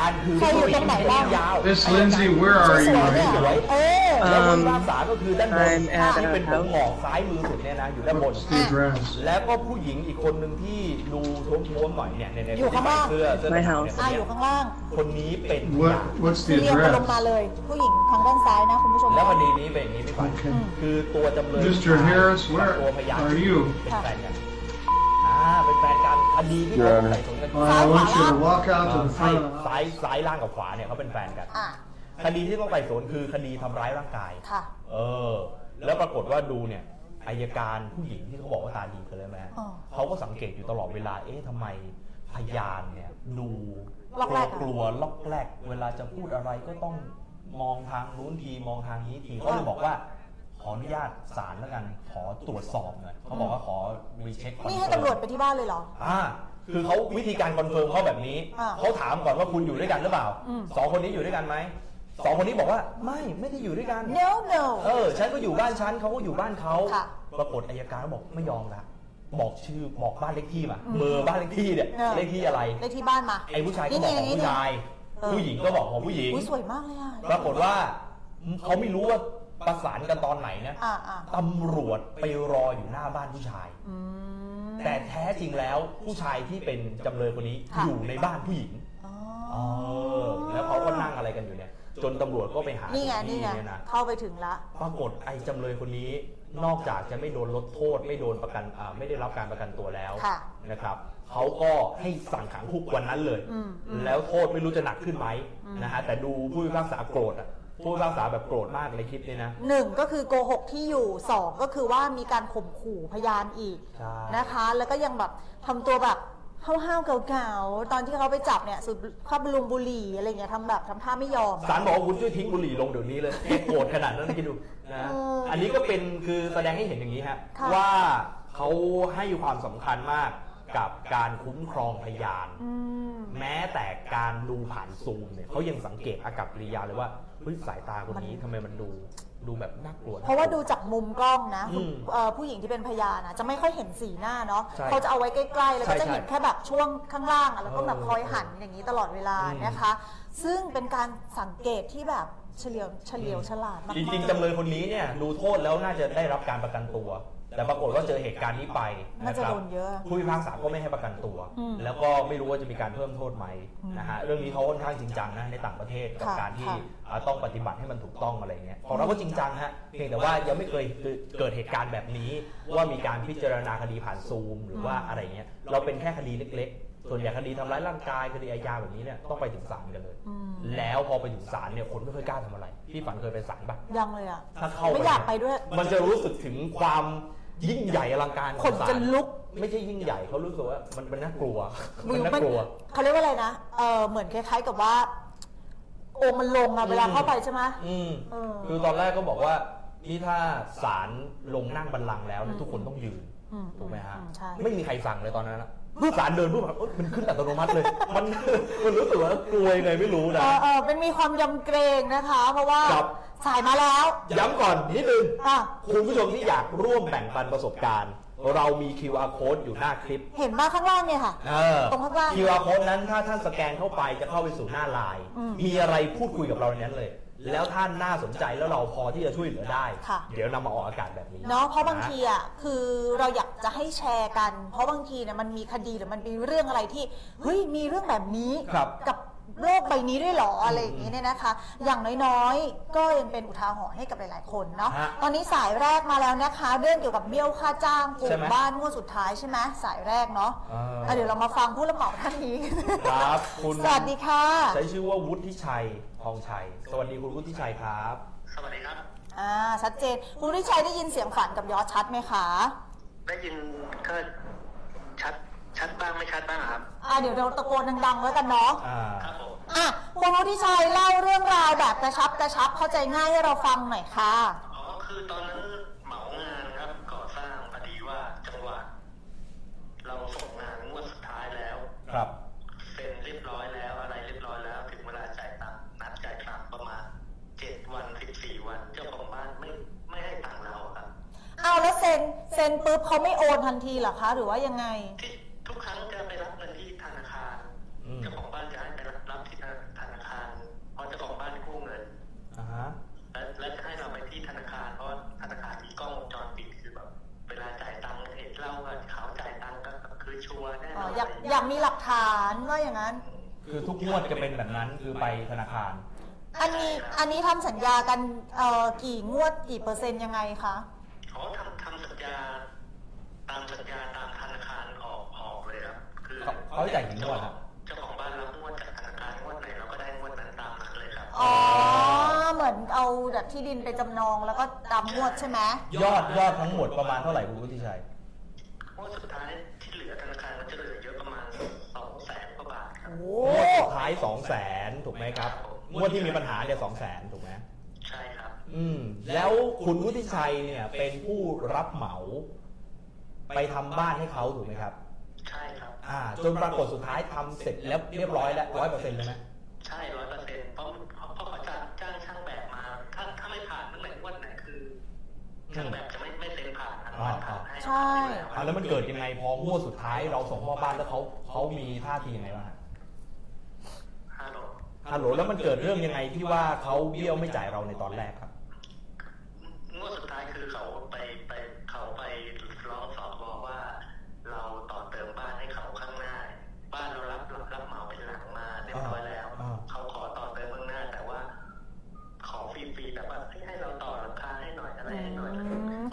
Miss Lindsay, where are you right now? Um, I'm at a house. ซ้ายมือสุดเนี่ยนะอยู่ด้านบนแล้วก็ผู้หญิงอีกคนหนึ่งที่ดูท้วมๆหน่อยเนี่ยในอยู่ข้างล่างเสื้อเสื้ออ่าอยู่ข้างล่างคนนี้เป็น What's the address เรียงลงมาเลยผู้หญิงทางด้านซ้ายนะคุณผู้ชมแล้วคดีนี้เป็นอย่างนี้พี่ฝันคือตัวจำเลย Mister Harris, where are you? เป็นแฟนกันอ่าเป็นแฟนกันคดีที่เขาใส่สนกันซ้ายขวาซ้ายซ้ายล่างกับขวาเนี่ยเขาเป็นแฟนกันคดีที่ต้องไต่สวนคือคดีทำร้ายร่างกายเออแล้วปรากฏว่าดูเนี่ยอัยการผู้หญิงที่เขาบอกว่าตาดีเคยเลยไหมเขาก็สังเกตอยู่ตลอดเวลาเอ๊ะทำไมพยานเนี่ยดูกลัวล็อกแรกเวลาจะพูดอะไรก็ต้องมองทางนู้นทีมองทางนี้ทีเขาเลยบอกว่าขออนุญาตศาลแล้วกันขอตรวจสอบหน่อยเขาบอกว่าขอรีเช็คนี่ให้ตำรวจไปที่บ้านเลยเหรออ่าคือเขาวิธีการคอนเฟิร์มเขาแบบนี้เขาถามก่อนว่าคุณอยู่ด้วยกันหรือเปล่าสองคนนี้อยู่ด้วยกันไหมสองคนนี้บอกว่าไม่ไม่ได้อยู่ด้วยกัน no no เออฉันก็อยู่บ้านฉันเขาก็อยู่บ้านเขาปรากฏอัยการบอกไม่ยอมละบอกชื่อบอกบ้านเลขที่มาเบอร์บ้านเลขที่เนี่ยเลขที่อะไรเลขที่บ้านมาไอ้ผู้ชายก็บอกของผู้ชายผู้หญิงก็บอกของผู้หญิงสวยมากเลยอ่ะปรากฏว่าเขาไม่รู้ว่าประสานกันตอนไหนนะตำรวจไปรออยู่หน้าบ้านผู้ชายแต่แท้จริงแล้วผู้ชายที่เป็นจำเลยคนนี้อยู่ในบ้านผู้หญิงเออแล้วเขาก็นั่งอะไรกันอยู่เนี่ยจนตำรวจก็ไปหานี่ไงนี่ไงเข้าไปถึงละปรากฏไอ้จำเลยคนนี้นอกจากจะไม่โดนลดโทษไม่โดนประกันไม่ได้รับการประกันตัวแล้วนะครับเขาก็ให้สั่งขังคุกวันนั้นเลยแล้วโทษไม่รู้จะหนักขึ้นไหมนะฮะแต่ดูผู้พิพากษาโกรธอ่ะผู้พิพากษาแบบโกรธมากในคลิปนี้นะหนึ่งก็คือโกหกที่อยู่สองก็คือว่ามีการข่มขู่พยานอีกนะคะแล้วก็ยังแบบทำตัวแบบห้าวๆเก่าๆตอนที่เขาไปจับเนี่ยสุดข้าบลุงบุหรี่อะไรเงี้ยทำแบบทำท่าไม่ยอมศาลบอกว่าคุณช่วยทิ้งบุหรี่ลงเดี๋ยวนี้เลยโกรธขนาดนั้นคิดดูนะอันนี้ก็เป็นคือแสดงให้เห็นอย่างนี้ฮะว่าเขาให้ความสำคัญมากกับการคุ้มครองพยานแม้แต่การดูผ่านซูมเนี่ยเขายังสังเกตอากับกิริยาเลยว่าเฮ้ยสายตาคนนี้ทำไมมันดูดูแบบน่ากลัวเพราะว่าดูจากมุมกล้องนะผู้หญิงที่เป็นพยานนะจะไม่ค่อยเห็นสีหน้าเนาะเขาจะเอาไว้ใกล้ๆแล้วก็จะเห็นแค่แบบช่วงข้างล่างแล้วก็แบบคอยหันอย่างนี้ตลอดเวลานะคะซึ่งเป็นการสังเกตที่แบบเฉลียวเฉลียวฉลาดมากจริงๆจำเลยคนนี้เนี่ยดูโทษแล้วน่าจะได้รับการประกันตัวแต่ปรากฏว่าเจอเหตุการณ์นี้ไปนะครับผู้พิพากษาก็ไม่ให้ประกันตัวแล้วก็ไม่รู้ว่าจะมีการเพิ่มโทษไหมนะฮะเรื่องนี้เขาค่อนข้างจริงจังนะในต่างประเทศกับการที่ต้องปฏิบัติให้มันถูกต้องอะไรเงี้ยของเราก็จริงจังฮะเพียงแต่ว่ายังไม่เคยเกิดเหตุการณ์แบบนี้ว่ามีการพิจารณาคดีผ่านซูมหรือว่าอะไรเงี้ยเราเป็นแค่คดีเล็กๆส่วนใหญ่คดีทำร้ายร่างกายคดีอาญาแบบนี้เนี่ยต้องไปถึงศาลกันเลยแล้วพอไปถึงศาลเนี่ยคนไม่ค่อยกล้าทำอะไรพี่ฝันเคยไปศาลป่ะยังเลยอ่ะถ้าเข้าไม่อยากไปด้วยมันจะรู้สึกถึงความยิ่งใหญ่อลังการคนจะลุกไม่ใช่ยิ่งใหญ่เขารู้สึกว่ามันมันน่ากลัวมันน่ากลัวเขาเรียกว่าอะไรนะเออเหมือนคล้ายๆกับว่าโอ้มันลงอะเวลาเข้าไปใช่ไหมอืมคือตอนแรกก็บอกว่านี่ถ้าศาลลงนั่งบัลลังก์แล้วทุกคนต้องยืนถูกไหมฮะไม่มีใครสั่งเลยตอนนั้นผู้ศาลเดินผู้แบบมันขึ้นอัตโนมัติเลยมันมันรู้สึกว่ากลัวยังไงไม่รู้นะเออเป็นมีความยำเกรงนะคะเพราะว่าสายมาแล้วย้ำก่อนนิดนึงคุณผู้ชมที่อยากร่วมแบ่งปันประสบการณ์เรามี คิว อาร์ Code อยู่หน้าคลิปเห็นมาข้างล่างเนี่ยค่ะตรงข้างล่างคิว อาร์ Code นั้นถ้าท่านสแกนเข้าไปจะเข้าไปสู่หน้าไลน์มีอะไรพูดคุยกับเราในนั้นเลยแล้วท่านน่าสนใจแล้วเราพอที่จะช่วยเหลือได้เดี๋ยวนำมาออกอากาศแบบนี้เนาะเพราะบางทีอ่ะคือเราอยากจะให้แชร์กันเพราะบางทีเนี่ยมันมีคดีหรือมันมีเรื่องอะไรที่เฮ้ยมีเรื่องแบบนี้กับโลกใบนี้ด้วยหรออะไรอย่างนี้เนี่ยนะคะอย่างน้อยๆก็ยังเป็นอุทาหรณ์ให้กับหลายๆคนเนาะตอนนี้สายแรกมาแล้วนะคะเรื่องเกี่ยวกับเบี้ยวค่าจ้างปลูกบ้านงวดสุดท้ายใช่ไหมสายแรกเนาะเดี๋ยวเรามาฟังผู้รับเหมาท่านนี้ครับคุณสวัสดีค่ะใช้ชื่อว่าวุฒิชัยทองชัยสวัสดีคุณวุฒิชัยครับสวัสดีครับอ่าชัดเจนคุณวุฒิชัยได้ยินเสียงฝันกับยอดชัดไหมคะได้ยินก็ชัดชัดบ้างไม่ชัดบ้างครับอ่าเดี๋ยวเราตะโกนดังๆแล้วกันเนาะอ่าครับผมอ่ะคุณวุฒิชัยเล่าเรื่องราวแบบกระชับกระชับเข้าใจง่ายให้เราฟังหน่อยค่ะอ๋อคือตอนนั้นเหมางานครับก่อสร้างพอดีว่าจังหวะเราส่งงานงวดสุดท้ายแล้วครับเซ็นเรียบร้อยแล้วอะไรเรียบร้อยแล้วถึงเวลาจ่ายตังค์นัดจ่ายตังค์ประมาณเจ็ดวันสิบสี่วันเจ้าของบ้านไม่ไม่ให้ตังค์เราครับเอาแล้วเซ็นเซ็นปุ๊บเขาไม่โอนทันทีเหรอคะหรือว่ายังไงทุกครั้งจะไปรับเงินที่ธนาคารเจ้าของบ้านจะให้ไปรับที่ธนาคารเพราะเจ้าของบ้านกู้เงินและจะให้เราไปที่ธนาคารเพราะธนาคารมีกล้องวงจรปิดคือแบบเวลาจ่ายตังค์เห็นเราว่าเขาจ่ายตังค์ก็คือชัวร์แน่นอนอยากอยากมีหลักฐานว่าอย่างนั้นคือทุกงวดจะเป็นแบบนั้นคือไปธนาคารอันนี้อันนี้ทำสัญญากันเอ่อกี่งวดกี่เปอร์เซ็นต์ยังไงคะอ๋อทำทำสัญญาตามสัญญาตามธนาคารออกออกเลยครับคือเขาจ่ายกี่งวดครับเจ้าของบ้านรับงวดจากธนาคารงวดไหนเราก็ได้งวดนั้นตามนั้นเลยครับอ๋อเหมือนเอาแบบที่ดินไปจำนองแล้วก็ตามงวดใช่ไหมยอดยอดทั้งหมดประมาณเท่าไหร่คุณวุฒิชัยงวดสุดท้ายที่เหลือธนาคารมันจะเหลือเยอะประมาณสองแสนกว่าบาทครับงวดสุดท้ายสองแสนถูกไหมครับงวดที่มีปัญหาเนี่ยสองแสนถูกไหมใช่ครับอืมแล้วคุณวุฒิชัยเนี่ยเป็นผู้รับเหมาไปทำบ้านให้เขาถูกไหมครับใช่ครับอ่าจนปรากฏสุดท้ายทำเสร็จแล้วเรียบร้อยแล้วร้อยเปอร์เซ็นต์เลยไหมใช่ร้อยเปอร์เซ็นต์เพราะเพราะเขาจะจ้างช่างแบบมาถ้าถ้าไม่ผ่านตั้งแต่วันไหนคือช่างแบบจะไม่ไม่เซ็นผ่านอนุมัติผ่านให้ใช่แล้วมันเกิดยังไงพองวดสุดท้ายเราส่งมอบบ้านแล้วเขาเขามีท่าทียังไงบ้างฮัลโหลฮัลโหลแล้วมันเกิดเรื่องยังไงที่ว่าเขาเบี้ยวไม่จ่ายเราในตอนแรกครับงวดสุดท้ายคือเขาไปไปเขาไปร้องสอบว่าเราต่อเติมบ้านให้เขาข้างหน้าบ้านเรารับรับรับเหมาเป็นหลังมาเรียบร้อยแล้วเขาขอต่อเติมข้างหน้าแต่ว่า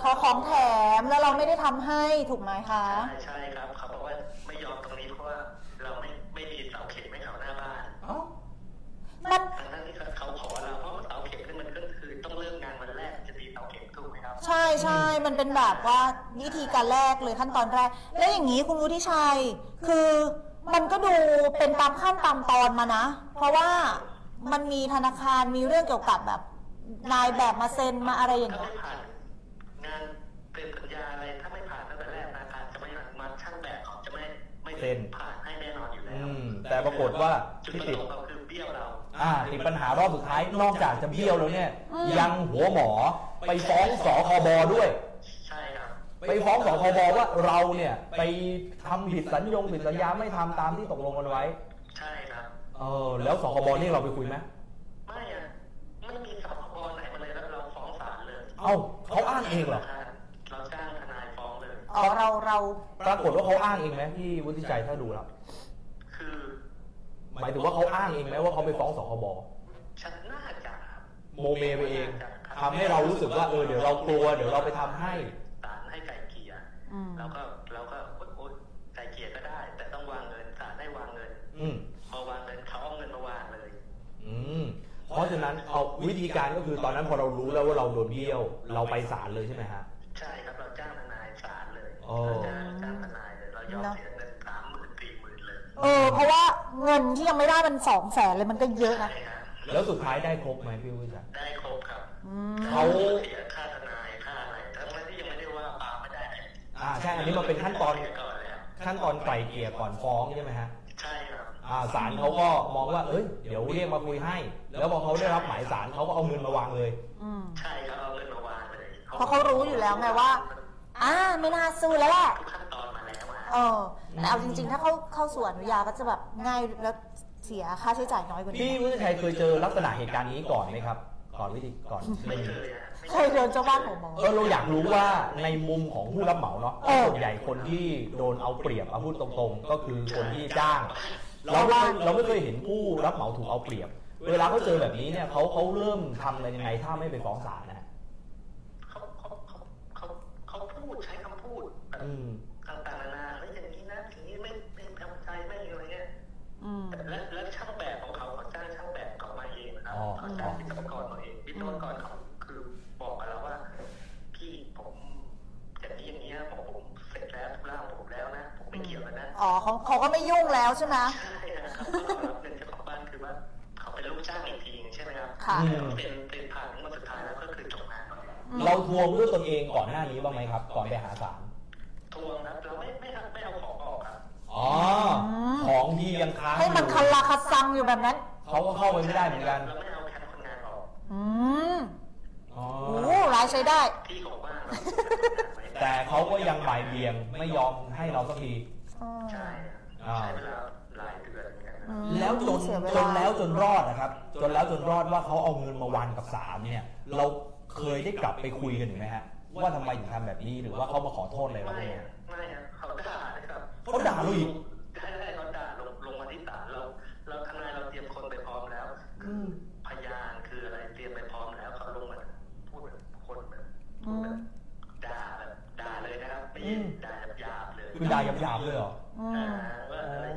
ขอของแถมแล้วเราไม่ได้ทำให้ถูกไหมคะใช่ใช่ครับเขาบอกว่าไม่ยอมตรงนี้เพราะว่าเราไม่ไม่มีเสาเข็มให้เขาหน้าบ้านมันทั้งที่เขาขอเราเพราะเสาเข็มนี่มันก็คือต้องเริ่มงานวันแรกจะมีเสาเข็มถูกไหมครับใช่ใช่มันเป็นแบบว่าวิธีการแรกเลยขั้นตอนแรกแล้วอย่างนี้คุณวุฒิชัยคือมันก็ดูเป็นตามขั้นตามตอนมานะเพราะว่ามันมีธนาคารมีเรื่องเกี่ยวกับแบบนายแบบมาเซ็นมาอะไรอย่างเงี้ยงานเป็นสัญญาอะไรถ้าไม่ผ่านตั้งแต่แรกธนาคารจะไม่มาช่างแบบเขาจะไม่ไม่เซ็นผ่านให้แน่นอนอยู่แล้วแต่ปรากฏว่าที่ติดเราคือเบี้ยวเราอ่าติดปัญหารอบสุดท้ายนอกจากจะเบี้ยวแล้วเนี่ยยังหัวหมอไปฟ้องสคบด้วยใช่ครับไปฟ้องสคบว่าเราเนี่ยไปทำผิดสัญญงผิดสัญญาไม่ทำตามที่ตกลงกันไว้ใช่ครับเออแล้วสคบนี่เราไปคุยไหมไม่อะไม่มีสคบไหนมาเลยแล้วเราฟ้องศาลเลยเอ้าเขาอ้างเองเหรอเราจ้างทนายฟ้องเลยอ๋อเราเราปรากฏว่าเขาอ้างเองไหมพี่วุฒิชัยถ้าดูแล้วคือหมายถึงว่าเขาอ้างเองไหมว่าเขาไปฟ้องสคบฉันน่าจะโมเมไปเองทำให้เรารู้สึกว่าเออเดี๋ยวเรากลัวเดี๋ยวเราไปทำให้ศาลให้ไก่เกลี่ยแล้วก็เราก็โอ๊ยไก่เกลี่ยก็ได้แต่ต้องวางเงินศาลให้วางเงินพอวางเงินเขาเอาเงินมาวางเลยอืมเพราะฉะนั้นเอาวิธีการก็คือตอนนั้นพอเรารู้แล้วว่าเราโดนเบี้ยวเราไปศาลเลยใช่ไหมฮะใช่ครับเราจ้างทนายศาลเลยเราจ้างจ้างทนายเลยเรายอมเสียเงินสามหมื่นสี่หมื่นเลยเออเพราะว่าเงินที่ยังไม่ได้มันสองแสนเลยมันก็เยอะนะแล้วสุดท้ายได้ครบไหมพี่วิชัยได้ครบครับเขาเสียค่าทนายค่าอะไรทั้งที่ยังไม่ได้ว่าปาไม่ได้อ่าใช่อันนี้มันเป็นขั้นตอนขั้นตอนไกล่เกลี่ยก่อนฟ้องใช่ไหมฮะใช่ครับอ่าศาลเขาก็มองว่าเอ้ยเดี๋ยวเรียกมาคุยให้แล้วพอเขาได้รับหมายศาลเขาก็เอาเงินมาวางเลยใช่ครับเอาเงินมาวางเลยเพราะเขารู้อยู่แล้วไงว่าอ่าไม่น่าสู้แล้วแหละขั้นตอนมาแล้วเออแต่เอาจริงๆถ้าเขาเข้าส่วนอนุญาก็จะแบบง่ายแล้วเสียค่าใช้จ่ายน้อยกว่านี้พี่วุฒิชัยเคยเจอลักษณะเหตุการณ์นี้ก่อนไหมครับก่อนวิธีก่อนไม่เคยเคยโดนเจ้าบ้านของหมอเออเราอยากรู้ว่าในมุมของผู้รับเหมาเนาะส่วนใหญ่คนที่โดนเอาเปรียบเอาพูดตรงๆก็คือคนที่จ้างเราเราไม่เคยเห็นผู้รับเหมาถูกเอาเปรียบเวลาเขาเจอแบบนี้เนี่ยเขาเขาเริ่มทำอะไรยังไงถ้าไม่ไปฟ้องศาลนะเขาเขาเขาเขาเขาพูดใช้คำพูดต่างๆนานาแล้วอย่างนี้นะอย่างนี้ไม่เป็นกำลังใจไม่อะไรเงี้ยและและช่างแบบของเขาเขาจ้างช่างแบบเขามาเองนะครับเขาจ้างวิศวกรมาเองวิศวกรเขาคือบอกกับเราว่าพี่ผมอย่างนี้อย่างนี้ผมผมเสร็จแล้วทุกร่างผมแล้วนะผมไม่เกี่ยวแล้วนะอ๋อเขาเขาก็ไม่ยุ่งแล้วใช่ไหมใช่ครับเขารับเงินเจ้าของบ้านคือว่าเขาเป็นลูกจ้างอีกทีใช่ไหมครับค่ะเป็นเป็นผ่านมาสุดท้ายแล้วก็คือจบงานเราทวงด้วยตนเองก่อนหน้านี้บ้างไหมครับก่อนไปหาศาลทวงครับเราไม่ไม่ไม่เอาของออกครับอ๋อของที่ยังค้างให้มันคันลาคัดซังอยู่แบบนั้นเขาก็เข้าไปไม่ได้เหมือนกันเราไม่เอาแคมป์คนงานออกอืมอ๋อโอ้รายใช้ได้ที่ของบ้านแต่เขาก็ยังบ่ายเบี่ยงไม่ยอมให้เราสักทีใช่ใช้เวลาหลายเดือนแล้วจนจนแล้วจนรอดนะครับจนแล้วจนรอดว่าเขาเอาเงินมาวางกับศาลเนี่ยเราเคยได้กลับไปคุยกันไหมฮะว่าทำไมถึงทำแบบนี้หรือว่าเขามาขอโทษอะไรเราไม่เนี่ยไม่เขาด่าครับเขาด่าเราอีกใช่เขาด่าลงลงมาที่ศาลเราเราทนายเราเตรียมคนไปพร้อมแล้วคือพยานคืออะไรเตรียมไปพร้อมแล้วเขาลงมาพูดแบบคนแบบพูดแบบด่าแบบด่าเลยนะครับไม่ใช่ด่าหยาบเลยคือด่าหยาบเลยเหรอว่าอะไร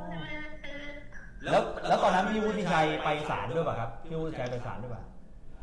แล้วแล้วตอนนั้นพี่วุฒิชัยไปศาลด้วยป่ะครับพี่วุฒิชัยไปศาลด้วยป่ะ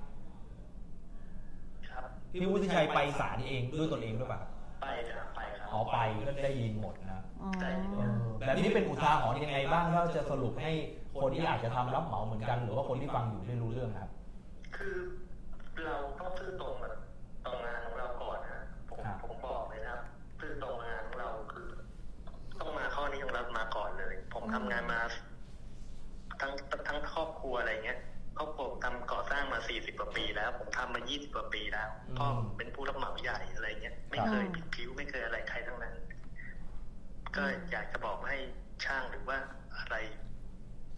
พี่วุฒิชัยไปศาลเองด้วยตนเองด้วยป่ะไปครับไปครับอ๋อไปก็ได้ยินหมดนะแบบนี้เป็นอุทาหรณ์ยังไงบ้างถ้าจะสรุปให้คนที่อาจจะทำรับเหมาเหมือนกันหรือว่าคนที่ฟังอยู่ได้รู้เรื่องครับคือเราต้องซื่อตรงกับตรงงานของเราก่อนนะผมผมบอกเลยครับซื่อตรงงานของเราคือต้องมาข้อนี้ของเรามาก่อนเลยผมทำงานมาทั้งทั้งครอบครัวอะไรเงี้ยครอบครัวผมทำก่อสร้างมาสี่สิบกว่าปีแล้วผมทำมายี่สิบกว่าปีแล้วพ่อเป็นผู้รับเหมาใหญ่อะไรเงี้ยไม่เคยผิดคิ้วไม่เคยอะไรใครทั้งนั้นก็อยากจะบอกให้ช่างหรือว่าอะไร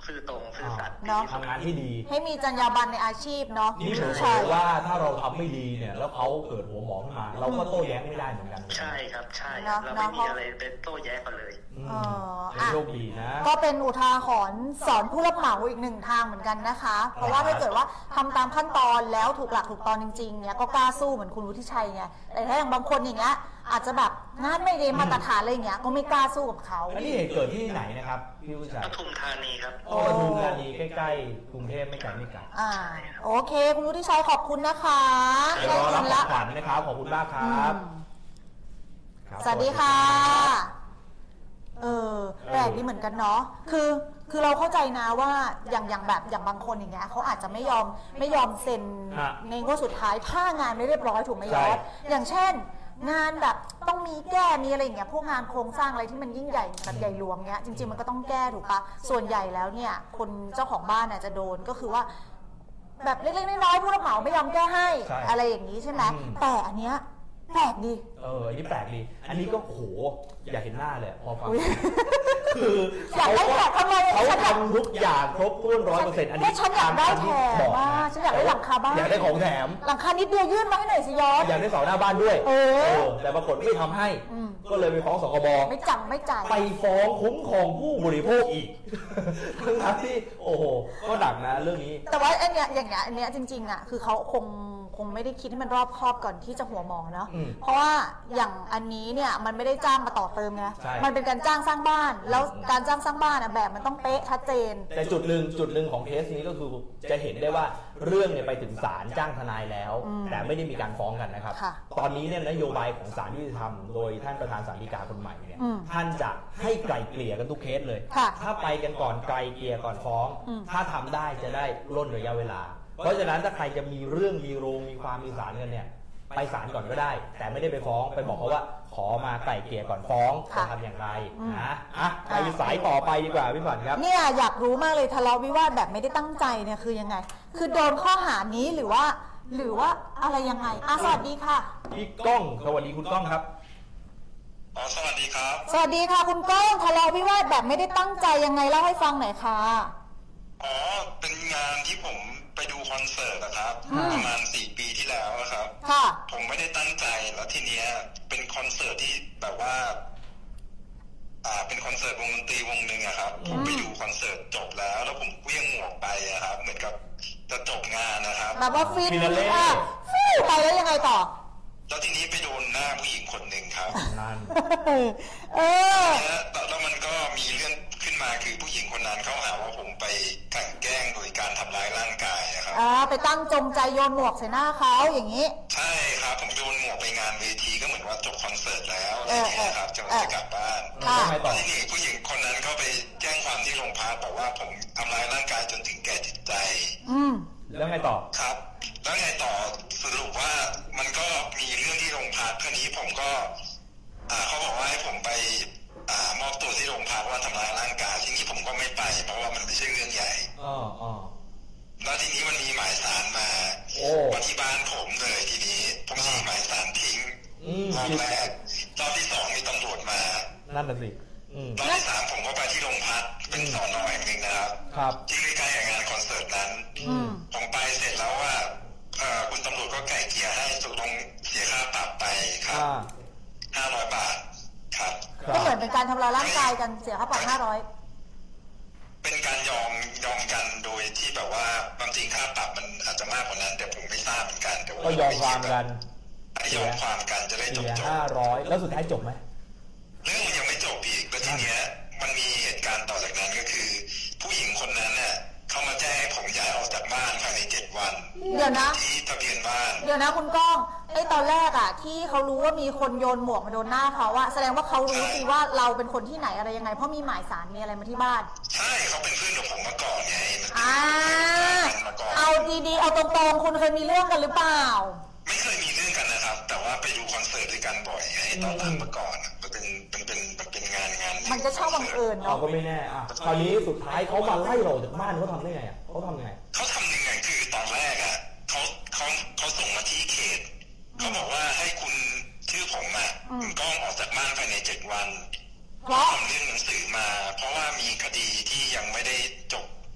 ซื่อตรงซื่อสัตย์เนาะทำงานที่ดีให้มีจรรยาบรรณในอาชีพเนาะนี่ผมบอกว่าถ้าเราทำไม่ดีเนี่ยแล้วเขาเกิดหัวหมอขึ้นมาเราก็โต้แย้งไม่ได้เหมือนกันใช่ครับใช่เราไม่มีอะไรเป็นโต้แย้งกันเลยเออโชคดีนะก็เป็นอุทาหรณ์สอนผู้รับเหมาอีกหนึ่งทางเหมือนกันนะคะเพราะว่าถ้าเกิดว่าทำตามขั้นตอนแล้วถูกหลักถูกตอนจริงๆเนี่ยก็กล้าสู้เหมือนคุณวุฒิชัยไงแต่ถ้าอย่างบางคนอย่างเงี้ยอาจจะแบบงานไม่ได้มาตรฐานอะไรอย่างเงี้ยก็ไม่กล้าสู้กับเขาอันนี้เหตุเกิดที่ไหนนะครับพี่วุฒิชัยปทุมธานีครับปทุมธานีใกล้ๆกรุงเทพไม่ไกลไม่ไกลอ่าโอเคคุณวุฒิชัยขอบคุณนะคะได้รับของขวัญนะครับขอบคุณมากครับสวัสดีค่ะเออแปลกดีเหมือนกันเนาะคือคือเราเข้าใจนะว่าอย่างอย่างแบบอย่างบางคนอย่างเงี้ยเขาอาจจะไม่ยอมไม่ยอมเซ็นในงวดสุดท้ายถ้างานไม่เรียบร้อยถูกไหมยอดอย่างเช่นงานแบบต้องมีแก้มีอะไรอย่างเงี้ยพวกงานโครงสร้างอะไรที่มันยิ่งใหญ่แบบใหญ่หลวงเงี้ยจริงๆมันก็ต้องแก้ถูกปะส่วนใหญ่แล้วเนี่ยคนเจ้าของบ้านน่ะจะโดนก็คือว่าแบบเล็กๆน้อยๆผู้รับเหมาไม่ยอมแก้ให้อะไรอย่างนี้ใช่ไหมแต่อันเนี้ยแปลกดีเอออันนี้แปลกดีอันนี้ก็โหอยากเห็นหน้าเลยพอฟังคือเขาเขาทำทุกอย่างครบถ้วนร้อยเปอร์เซ็นต์อันนี้ฉันอยากได้แถมว่าฉันอยากได้หลังคาบ้านอยากได้ของแถมหลังคานิดเดียวยื่นมาให้หน่อยสิยอดอยากได้เสาหน้าบ้านด้วยเออแต่ปรากฏไม่ทำให้ก็เลยไปฟ้องสคบไม่จังไม่จ่ายไปฟ้องคุ้มครองผู้บริโภคอีกทั้งที่โอ้โหก็หนักนะเรื่องนี้แต่ว่าอันเนี้ยอย่างเงี้ยอันเนี้ยจริงๆอ่ะคือเขาคงคงไม่ได้คิดให้มันรอบคอบก่อนที่จะหัวหมอเนาะเพราะว่าอย่างอันนี้เนี่ยมันไม่ได้จ้างมาต่อเติมไงมันเป็นการจ้างสร้างบ้านแล้วการจ้างสร้างบ้านอ่ะแบบมันต้องเป๊ะชัดเจนแต่จุดหนึ่งจุดหนึ่งของเคสนี้ก็คือจะเห็นได้ว่าเรื่องเนี่ยไปถึงศาลจ้างทนายแล้วแต่ไม่ได้มีการฟ้องกันนะครับตอนนี้เนี่ยนโยบายของศาลยุติธรรมโดยท่านประธานศาลฎีกาคนใหม่เนี่ยท่านจะให้ไกลเกลี่ยกันทุกเคสเลยถ้าไปกันก่อนไกลเกลี่ยก่อนฟ้องถ้าทำได้จะได้ล่นระยะเวลาเพราะฉะนั้นถ้าใครจะมีเรื่องมีโรงมีความมีศาลกันเนี่ยไปศาลก่อนก็ได้แต่ไม่ได้ไปฟ้องไปบอกเขาว่าขอมาไกล่เกลี่ยก่อนฟ้องจะทำอย่างไรนะอ่ะไปสายต่อไปดีกว่าพี่ฝันครับเนี่ยอยากรู้มากเลยทะเลาะวิวาทแบบไม่ได้ตั้งใจเนี่ยคือยังไงคือโดนข้อหานี้หรือว่าหรือว่าอะไรยังไงอ่ะสวัสดีค่ะพี่ก้องสวัสดีคุณก้องครับอ๋อสวัสดีครับสวัสดีค่ะคุณก้องทะเลาะวิวาทแบบไม่ได้ตั้งใจยังไงเล่าให้ฟังหน่อยค่ะอ๋อเป็นงานที่ผมไปดูคอนเสิร์ตนะครับประมาณสี่ปีที่แล้วครับผมไม่ได้ตั้งใจแล้วทีเนี้ยเป็นคอนเสิร์ตที่แบบว่าอ่าเป็นคอนเสิร์ตวงดนตรีวงหนึ่งอะครับผมไปดูคอนเสิร์ตจบแล้วแล้วผมเคลื่อนหมวกไปอะครับเหมือนกับจะจบงานนะครับแบบว่าฟินอ่ะฟิวไปแล้วยังไงต่อแล้วทีนี้ไปโดนหน้าผู้หญิงคนหนึ่งครับนั่นเออแล้วมันก็มีเรื่องขึ้นมาคือผู้หญิงคนนั้นเขาหาว่าผมไปกลั่นแกล้งโดยการทำร้ายร่างกายครับอ่าไปตั้งจงใจโยนหมวกใส่หน้าเขาอย่างนี้ใช่ครับผมโยนหมวกไปงานเวทีก็เหมือนว่าจบคอนเสิร์ตแล้วอะไรอย่างเงี้ยครับจะจะกลับบ้านแล้วทีนี้ผู้หญิงคนนั้นก็ไปแจ้งความที่โรงพักบอกว่าผมทำร้ายร่างกายจนถึงแก่จิตใจอืมแล้วไงต่อครับแล้วไงต่อสรุปว่ามันก็มีเรื่องที่โรงพักคราวนี้ผมก็อ่าเขาบอกว่าให้ผมไปอ่ามอบตัวที่โรงพักว่าทำร้ายร่างกายทีนี้ผมก็ไม่ไปเพราะว่ามันไม่ใช่เรื่องใหญ่อ๋ออ๋อแล้วทีนี้มันมีหมายสารมามาที่บ้านผมเลยทีนี้ผมชี้หมายสารทิ้งรอบแรกรอบที่สองมีตำรวจมานั่นน่ะสิรอบที่สามผมก็ไปที่โรงพักเป็นสอนอแห่งหนึ่งนะครับครับที่ใกล้ๆงานคอนเสิร์ตนั้นผมไปเสร็จแล้วว่าคุณตำรวจก็ไก่เกลี่ยให้ตกลงเสียค่าปรับไปครับห้าร้อยบาทครับก็เหมือนเป็นการทำลายร่างกายกันเสียค่าปรับห้าร้อยเป็นการยอมยอมกันโดยที่แบบว่าบางทีค่าปรับมันอาจจะมากกว่านั้นแต่ผมไม่ทราบเหมือนกันแต่ว่าก็ยอมความกันยอมความกันจะได้จบจบห้าร้อยแล้วสุดท้ายจบไหมเรื่องมันยังไม่จบอีกแล้วทีเนี้ยมันมีเหตุการณ์ต่อจากนั้นก็คือผู้หญิงคนนั้นเนี่ยเขามาแจ้งให้ผมย้ายออกจากบ้านภายในเจ็ดวันเดี๋ยวนะที่ทะเบียนบ้านเดี๋ยวนะคุณก้องไอ้ตอนแรกอะที่เขารู้ว่ามีคนโยนหมวกมาโดนหน้าเขาอะแสดงว่าเขารู้สิว่าเราเป็นคนที่ไหนอะไรยังไงเพราะมีหมายสารมีอะไรมาที่บ้านใช่เขาเป็นเพื่อนกับผมมาก่อนไงอ่าเอาดีๆเอาตรงๆคุณเคยมีเรื่องกันหรือเปล่าไม่เคยมีเรื่องกันนะครับแต่ว่าไปดูคอนเสิร์ตด้วยกันบ่อยไงตอนหลังมาก่อนมันเป็นเป็นเป็นเป็นงานงานมันจะชอบบังเอิญเนาะก็ไม่แน่อ่ะคราวนี้สุดท้ายเขามาไล่เราจากบ้านเขาทำได้ไงอ่ะเขาทำไงเขาทำยังไงคือตอนแรกอ่ะเขาเขาเขาส่งมาที่เขตเขาบอกว่าให้คุณชื่อผมอ่ะคุณก้องออกจากบ้านภายในเจ็ดวันเพราะทำเรื่องหนังสือมาเพราะว่ามีคดีที่ยังไม่ได้จบ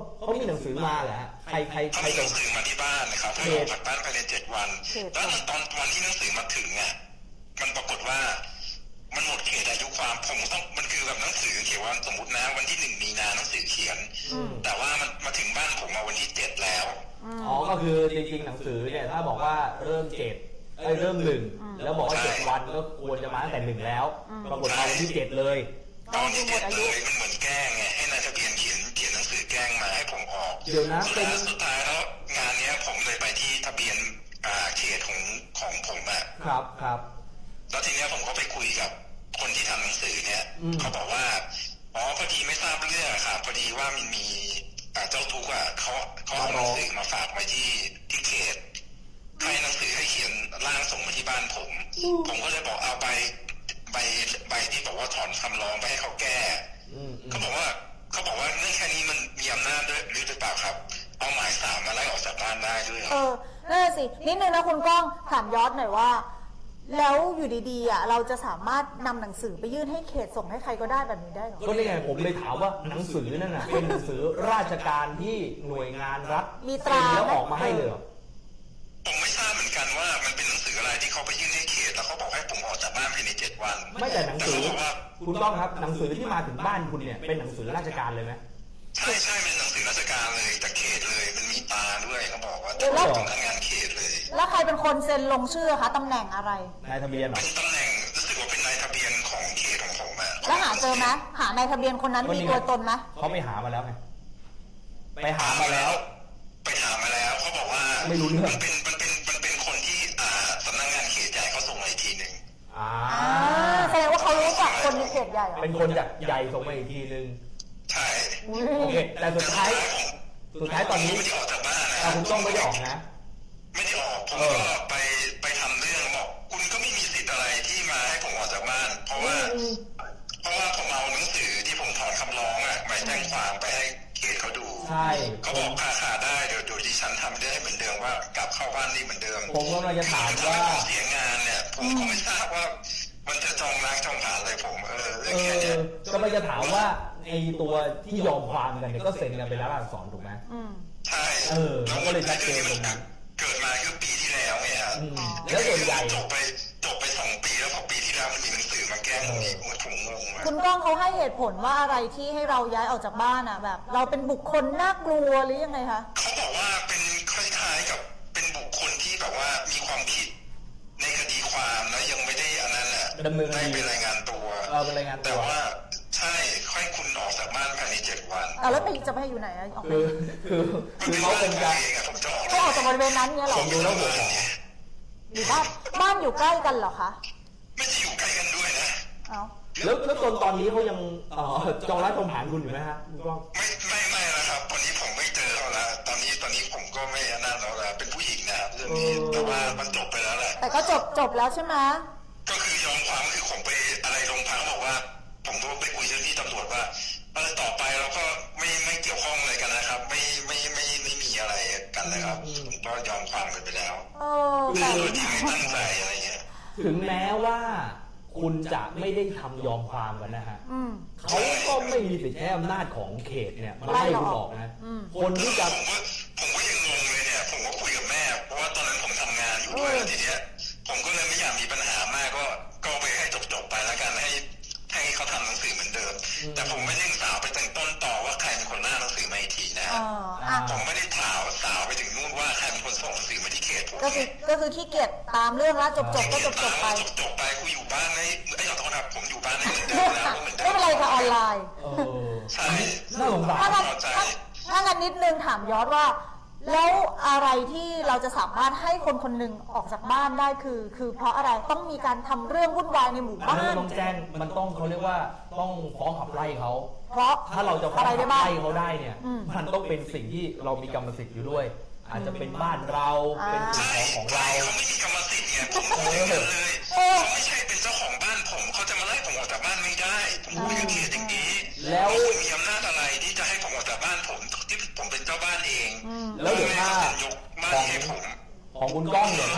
เขามีหนังสือมาแหละใครใครใครหนังสือมาที่บ้านนะครับให้ออกจากบ้านภายในเจ็ดวันแล้วตอนวันที่หนังสือมาถึงอ่ะมันปรากฏว่ามันหมดเขตอายุความผมต้องมันคือแบบหนังสือเขียนว่าสมมตินะวันที่หนึ่งมีนาหนังสือเขียนแต่ว่ามันมาถึงบ้านผมมาวันที่เจ็ดแล้วอ๋อก็คือจริงๆหนังสือเนี่ยถ้าบอกว่าเริ่มเจ็ดไอ้เริ่มหนึ่งแล้วบอกว่าเจ็ดวันก็ควรจะมาตั้งแต่หนึ่งแล้วปรากฏมาวันที่เจ็ดเลยตอนที่เจ็ดเลยมันเหมือนแกล้งไงให้นายทะเบียนเขียนเขียนหนังสือแกล้งมาให้ผมออกเดี๋ยวนะเป็นสุดท้ายแล้วงานนี้ผมเลยไปที่ทะเบียนเขตของของผมอ่ะครับครับแล้วทีนี้ผมก็ไปคุยกับคนที่ทำหนังสือเนี่ยเขาบอกว่าอ๋อพอดีไม่ทราบเรื่องค่ะพอดีว่ามันมีเจ้าทุกข์อ่ะเขาเขาเอาหนังสือมาฝากไว้ที่ที่เขตให้หนังสือให้เขียนร่างส่งมาที่บ้านผมผมก็เลยบอกเอาใบใบใบที่บอกว่าถอนคำร้องไปให้เขาแก้เขาบอกว่าเขาบอกว่าเรื่องแค่นี้มันมีอำนาจด้วยหรือเปล่าครับเอาหมายสามมาไล่ออกจากบ้านได้ด้วยเออนั่นสินิดนึงนะคุณก้องถามย้อนหน่อยว่าแล้วอยู่ดีๆอ่ะเราจะสามารถนำหนังสือไปยื่นให้เขตส่งให้ใครก็ได้แบบนี้ได้หรอก็นี่ไงผมเลยถามว่าหนังสือนั่นน่ะเป็นหนังสือราชการที่หน่วยงานรัฐมีตราแล้วออกมาให้เลยผมไม่ทราบเหมือนกันว่ามันเป็นหนังสืออะไรที่เขาไปยื่นให้เขตแล้วเขาบอกให้ผมออกจากบ้านภายในเจ็ดวันไม่แต่หนังสือคุณต้องครับหนังสือที่มาถึงบ้านคุณเนี่ยเป็นหนังสือราชการเลยไหมใช่ใช่เป็นหนังสือราชการเลยจากเขตเลยมันมีตาด้วยเขาบอกว่าจะต้องทำงานเขตเลยแล้วใครเป็นคนเซ็นลงชื่อคะตำแหน่งอะไรนายทะเบียนเป็นตำแหน่งรู้สึกว่าเป็นนายทะเบียนของเขตของผมอะแล้วหาเจอไหมหานายทะเบียนคนนั้นมีตัวตนไหมเขาไม่หามาแล้วไงไปหามาแล้วไปหามาแล้วเขาบอกว่าไม่รู้เรื่องมันเป็นมันเป็นมันเป็นคนที่อ่าสำนักงานเขตใหญ่เขาส่งมาอีกทีหนึ่งอ่าแสดงว่าเขารู้จักคนในเขตใหญ่เป็นคนจากใหญ่ส่งมาอีกทีหนึ่งใช่โอเคแต่สุดท้ายสุดท้ายตอนนี้ไม่ได้ออกจากบ้านนะคุณต้องไม่ได้ออกนะไม่ได้ออกผมก็ไปไปทำเรื่องบอกคุณก็ไม่มีสิทธิ์อะไรที่มาให้ผมออกจากบ้านเพราะว่าเพราะว่าผมเอาหนังสือที่ผมถอนคำร้องอ่ะไปแจ้งความไปให้เขตเขาดูใช่เขาบอกค่าขาดได้เดี๋ยวเดี๋ยวดิฉันทำได้เหมือนเดิมว่ากลับเข้าบ้านนี่เหมือนเดิมผมก็เลยจะถามว่าเสียงานเนี่ยผมก็ไม่ทราบว่ามันจะจองล้างจองผ่านอะไรผมเออเรื่องแค่นี้ก็ไม่จะถามว่าไอตัวที่ยอมความกันเนี่ยก็เซ็นกันไปแล้วอักษรถูกไหมใช่เออเขาก็เลยชัดเจนตรงนั้นเกิดมาคือปีที่แล้วไงฮะแล้วส่วนใหญ่จบไปจบไปสองปีแล้วพอปีที่แล้วมันมีหนังสือมาแก้อีกผมงงคุณก้องเขาให้เหตุผลว่าอะไรที่ให้เราย้ายออกจากบ้านอ่ะแบบเราเป็นบุคคลน่ากลัวหรือยังไงคะเขาบอกว่าเป็นคล้ายๆกับเป็นบุคคลที่แบบว่ามีความผิดในคดีความแล้วยังไม่ได้อันนั้นแหละดำเนินคดีไม่เป็นรายงานตัวเออเป็นรายงานตัวแต่ว่าใช่ค่อยคุณออกจากบ้านภายในเจ็ดวันอ่ะแล้วไปจะไปอยู่ไหนอ่ะออกไปคือคือคือเขาเป็นการเขาออกจากบริเวณนั้นเนี่ยหรอผมดูแล้วผมอยู่บ้านบ้านอยู่ใกล้กันเหรอคะไม่ได้อยู่ใกล้กันด้วยนะเอาแล้วแล้วตอนตอนนี้เขายังจองร้านจองผ่านคุณอยู่ไหมฮะคุณก้องไม่ไม่ไม่นะครับตอนนี้ผมไม่เจอเขาแล้วตอนนี้ตอนนี้ผมก็ไม่นั่นแล้วแหละเป็นผู้หญิงนะครับเรื่องนี้แต่ว่ามันจบไปแล้วแหละแต่ก็จบจบแล้วใช่ไหมก็คือยอมความคือผมไปอะไรโรงพักบอกว่าผมก็ไปคุยเจ้าหน้าที่ตำรวจว่าอะไรต่อไปเราก็ไม่ไม่เกี่ยวข้องอะไรกันนะครับไม่ไม่ไม่ไม่มีอะไรกันนะครับผมก็ยอมความกันไปแล้วคือที่ไม่ตั้งใจอะไรเงี้ยถึงแม้ว่าคุณจะไม่ได้ทำยอมความกันนะฮะเขาก็ไม่มีสิทธิ์ใช้อำนาจของเขตเนี่ยมาไล่คุณออกนะคนที่จะผมก็ยังงงเลยเนี่ยผมก็คุยกับแม่เพราะว่าตอนนั้นผมทำงานอยู่ด้วยทีเนี้ยผมก็เลยไม่อยากมีปัญหามากก็ก็ไปให้จบๆไปแล้วกันให้ให้เขาทำหนังสือเหมือนเดิมแต่ผมไม่ได้สาวไปถึงต้นต่อว่าใครเป็นคนหน้าหนังสือมาอีกทีนะผมไม่ได้ถามสาวไปถึงนู่นว่าใครเป็นคนส่งหนังสือมาที่เขตผมก็คือก็คือขี้เกียจตามเรื่องแล้วจบๆก็จบๆไปจบๆไปกูอยู่บ้านในไอ้ขอโทษครับผมอยู่บ้านในเหมือนเดิมแล้วเหมือนเดิมไม่เป็นไรค่ะออนไลน์ใช่น่าสงสารถ้างั้นถ้างั้นนิดนึงถามย้อนว่าแล้วอะไรที่เราจะสามารถให้คนคนหนึ่งออกจากบ้านได้คือคือเพราะอะไรต้องมีการทำเรื่องวุ่นวายในหมู่บ้านต้องแจ้งมันต้องเขาเรียกว่าต้องฟ้องขับไล่เขาเพราะถ้าเราจะฟ้องขับไล่เขาได้เนี่ยมันต้องเป็นสิ่งที่เรามีกรรมสิทธิ์อยู่ด้วยอาจจะเป็นบ้านเราเป็นสิ่งของของเราเขาไม่มีกรรมสิทธิ์เนี่ยผมคุยกันเลยเขาไม่ใช่เป็นเจ้าของบ้านผมเขาจะมาไล่ผมออกจากบ้านไม่ได้ผมคุยกันเขตอย่างนี้แล้วมีอำนาจอะไรที่จะให้ผมออกจากบ้านผมที่ผมเป็นเจ้าบ้านเองแล้วเดี๋ยวถ้าของของคุณก้องเนี่ยถ้า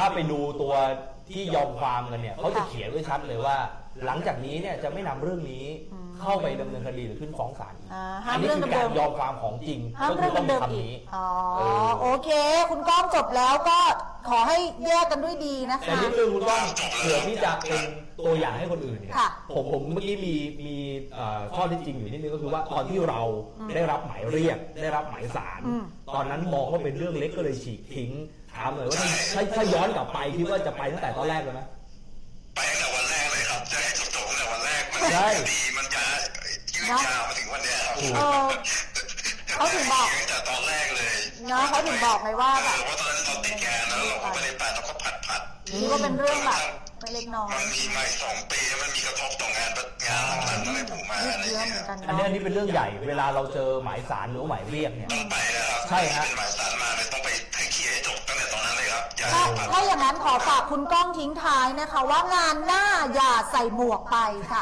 ไปดูตัวที่ยอมความกันเนี่ยเขาจะเขียนไว้ชัดเลยว่าหลังจากนี้เนี่ยจะไม่นำเรื่องนี้เข้าไปดำเนินคดีหรือขึ้นฟ้องศาลอันนี้คือการยอมความของจริงก็คือต้องมีคำนี้อ๋อโอเคคุณก้องจบแล้วก็ขอให้แยกกันด้วยดีนะคะแต่นิดนึงคุณก้องเผื่อที่จะเป็นตัวอย่างให้คนอื่นเนี่ยผมผมเมื่อกี้มีมีข้อที่จริงอยู่นิดนึงก็คือว่าตอนที่เราได้รับหมายเรียกได้รับหมายศาลตอนนั้นมองว่าเป็นเรื่องเล็กก็เลยฉีกทิ้งถามเลยว่าถ้าถ้าย้อนกลับไปคิดว่าจะไปตั้งแต่ตอนแรกเลยไหมไปตั้งแต่วันแรกเลยครับจะให้จบๆตั้งแต่วันแรกมันดีมันจะยืดยาวมาถึงวันนี้ครับเขาถึงบอกตั้งแต่ตอนแรกเลยเนาะเขาถึงบอกไหมว่าแบบว่าตอนนั้นเราติดงานแล้วเราก็ไม่ได้ไปเราก็ผัดผัดนี่ก็เป็นเรื่องแบบไม่เล็กน้อยมันมีมาสองปีมันมีกระทบต่องานงานมันอะไรผมมาอะไรเงี้ยอันนี้อันนี้เป็นเรื่องใหญ่เวลาเราเจอหมายศาลหรือหมายเรียกเนี่ยต้องไปนะครับใช่ฮะเป็นหมายศาลมาเลยต้องไปให้เคลียร์ให้จบตั้งแต่ตอนนั้นเลยครับถ้าอย่างนั้นขอฝากคุณก้องทิ้งท้ายนะคะว่างานหน้าอย่าใส่หมวกไปค่ะ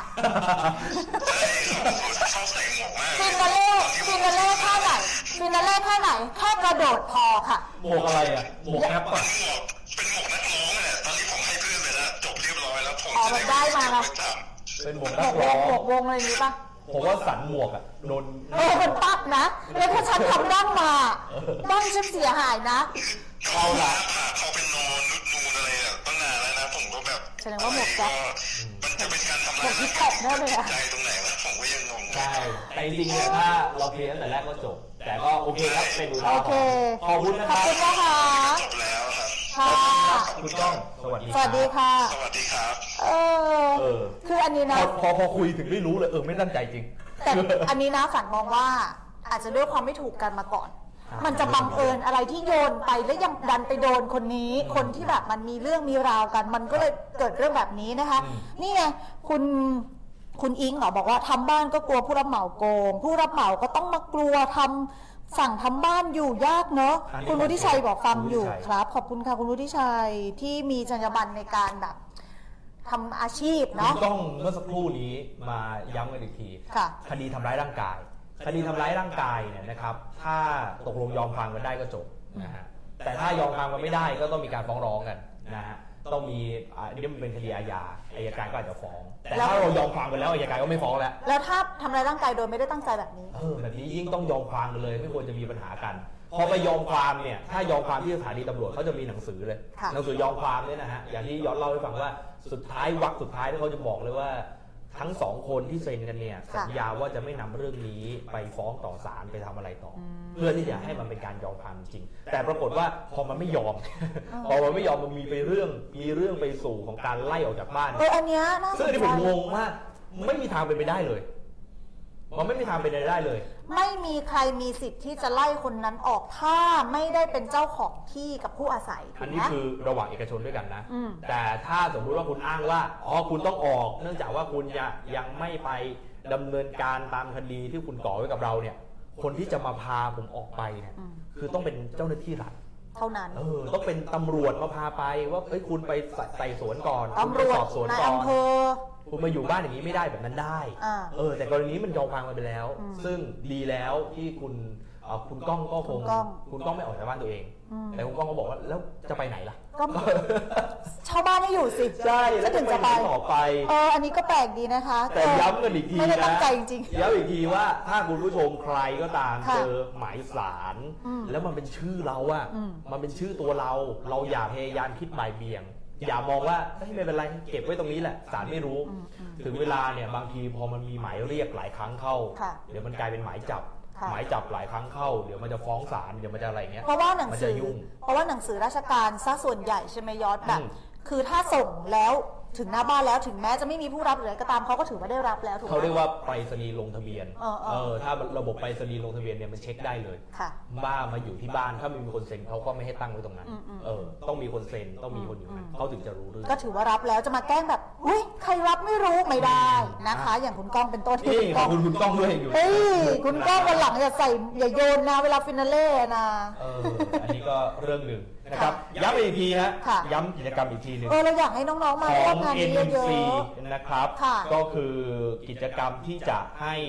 ชอบใส่หมวกมากฟินาเล่ฟินาเล่แค่ไหนฟินาเล่แค่ไหนแค่กระโดดพอค่ะหมวกอะไรอ่ะหมวกแอปป่ะเป็นหมวกนักร้องเนี่ยตอนนี้ผมให้เพื่อนไปแล้วจบเรียบร้อยแล้วผมจะได้มาแล้วเป็นหมวกนักร้องหมวกวงอะไรนี้ป่ะผมว่าสันหมวกอ่ะโดนเออมันปั๊บนะแล้วถ้าฉันทำดั้งมาดั้งฉันเสียหายนะเอาละเขาเป็นโนนนุดนูนอะไรอ่ะตั้งนานแล้วนะผมก็แบบแสดงว่าหมวกแก๊ปมันจะเป็นการทำลายที่ตกแน่เลยอะใจตรงไหนวะผมก็ยังงงใช่แต่จริงๆเนี่ยถ้าเราเคลียร์ตั้งแต่แรกก็จบแต่ก็โอเคครับเป็นดูท่าขอบคุณนะครับขอบคุณนะคะจบแล้วครับค่ะคุณก้องสวัสดีสวัสดีค่ะสวัสดีครับเออคืออันนี้นะพอพอคุยถึงไม่รู้เลยเออไม่ตั้งใจจริงแต่อันนี้นะฝันมองว่าอาจจะด้วยความไม่ถูกกันมาก่อนมันจะบังเอิญอะไรที่โยนไปแล้วยังดันไปโดนคนนี้คนที่แบบมันมีเรื่องมีราวกันมันก็เลยเกิดเรื่องแบบนี้นะคะนี่ไงคุณคุณอิงเหรอบอกว่าทำบ้านก็กลัวผู้รับเหมาโกงผู้รับเหมาก็ต้องมากลัวทำสั่งทำบ้านอยู่ยากเนาะคุณวุฒิชัยบอกฟังอยู่ครับขอบคุณค่ะคุณวุฒิชัยที่มีจรรยาบรรณในการแบบทำอาชีพเนาะต้องเมื่อสักครู่นี้มาย้ำกันอีกทีคดีทำร้ายร่างกายคดีทำร้ายร่างกายเนี่ยนะครับถ้าตกลงยอมความกันได้ก็จบนะฮะแต่ถ้ายอมความกันไม่ได้ก็ต้องมีการฟ้องร้องกันนะฮะต้องมีอันนี้มันเป็นคดีอาญาอัยการก็อาจจะฟ้องแต่ถ้าเรายอมความกันแล้วอัยการก็ไม่ฟ้องแล้วแล้วถ้าทำร้ายร่างกายโดยไม่ได้ตั้งใจแบบนี้เออแบบนี้ยิ่งต้องยอมความกันเลยไม่ควรจะมีปัญหากันพอไปยอมความเนี่ยถ้ายอมความที่สถานีตำรวจเขาจะมีหนังสือเลยหนังสือยอมความเนี่ยนะฮะอย่างที่ย้อนเล่าให้ฟังว่าสุดท้ายวรรคสุดท้ายที่เขาจะบอกเลยว่าทั้งสองคนที่เซ็นกันเนี่ยสัญญาว่าจะไม่นำเรื่องนี้ไปฟ้องต่อศาลไปทำอะไรต่อเพื่อที่จะให้มันเป็นการยอมความจริงแต่ปรากฏว่าพอมันไม่ยอมพอมันไม่ยอมมันมีไปเรื่องมีเรื่องไปสู่ของการไล่ออกจากบ้านเอออันเนี้ยซึ่งที่ผมงงมากไม่มีทางเป็นไปได้เลยมันไม่มีทางเป็นไปได้เลยไม่มีใครมีสิทธิ์ที่จะไล่คนนั้นออกถ้าไม่ได้เป็นเจ้าของที่กับผู้อาศัยอันนี้คือระหว่างเอกชนด้วยกันนะแต่ถ้าสมมุติว่าคุณอ้างว่าอ๋อคุณต้องออกเนื่องจากว่าคุณยังไม่ไปดำเนินการตามคดีที่คุณก่อไว้กับเราเนี่ยคนที่จะมาพาผมออกไปเนี่ยคือต้องเป็นเจ้าหน้าที่รัฐเท่านั้นเออต้องเป็นตำรวจมาพาไปว่าเฮ้ยคุณไปไต่สวนก่อนตำรวจสอบสวนก่อนคุณมาอยู่บ้านอย่างนี้ไม่ได้แบบนั้นได้เออแต่กรณีนี้มันยอมความกันไปแล้วซึ่งดีแล้วที่คุณคุณก้องก็คงคุณก้องไม่ออกจากบ้านตัวเองแต่คุณก้องก็บอกว่าแล้วจะไปไหนล่ะก็ชาวบ้านให้อยู่สิใช่แล้วถึงจะไปต่อไปเอออันนี้ก็แปลกดีนะคะแต่ย้ำกันอีกทีนะไม่ได้ตั้งใจจริงย้ำอีกทีว่าถ้าคุณผู้ชมใครก็ตามเจอหมายสารแล้วมันเป็นชื่อเราอะมันเป็นชื่อตัวเราเราอย่าพยายามคิดบ่ายเบี่ยงอย่ามองว่าไม่เป็นไรเก็บไว้ตรงนี้แหละศาลไม่รู้ถึงเวลาเนี่ยบางทีพอมันมีหมายเรียกหลายครั้งเข้าเดี๋ยวมันกลายเป็นหมายจับหมายจับหลายครั้งเข้าเดี๋ยวมันจะฟ้องศาลเดี๋ยวมันจะอะไรเงี้ยเพราะว่าหนังสือเพราะว่าหนังสือราชการซะส่วนใหญ่ใช่ไหมยอดแบบคือถ้าส่งแล้วถึงหน้าบ้านแล้วถึงแม้จะไม่มีผู้รับหรืออะไรก็ตามเขาก็ถือว่าได้รับแล้วถูกไหมเขาเรียกว่าไปรษณีย์ลงทะเบียนเออถ้าระบบไปรษณีย์ลงทะเบียนเนี่ยมันเช็คได้เลยบ้ามาอยู่ที่บ้านถ้าไม่มีคนเซ็นเขาก็ไม่ให้ตั้งไว้ตรงนั้นเออต้องมีคนเซ็นต้องมีคนอยู่นั้นเขาถึงจะรู้เรื่องก็ถือว่ารับแล้วจะมาแกล้งแบบอุ้ยใครรับไม่รู้ไม่ได้นะคะอย่างคุณก้องเป็นต้นที่ขอบคุณคุณก้องด้วยอยู่เฮ้ยคุณก้องวันหลังอย่าใส่อย่าโยนนะเวลาฟินาเล่นะเอออันนี้ก็เรื่องหนึ่งนะครับย้ำอีกทีฮะย้ำกิจกรรมอีกทีหนึ่งเออเราอยากให้น้องๆมาร่วมงานนี้เยอะๆนะครับก็คือกิจกรรมที่จะให้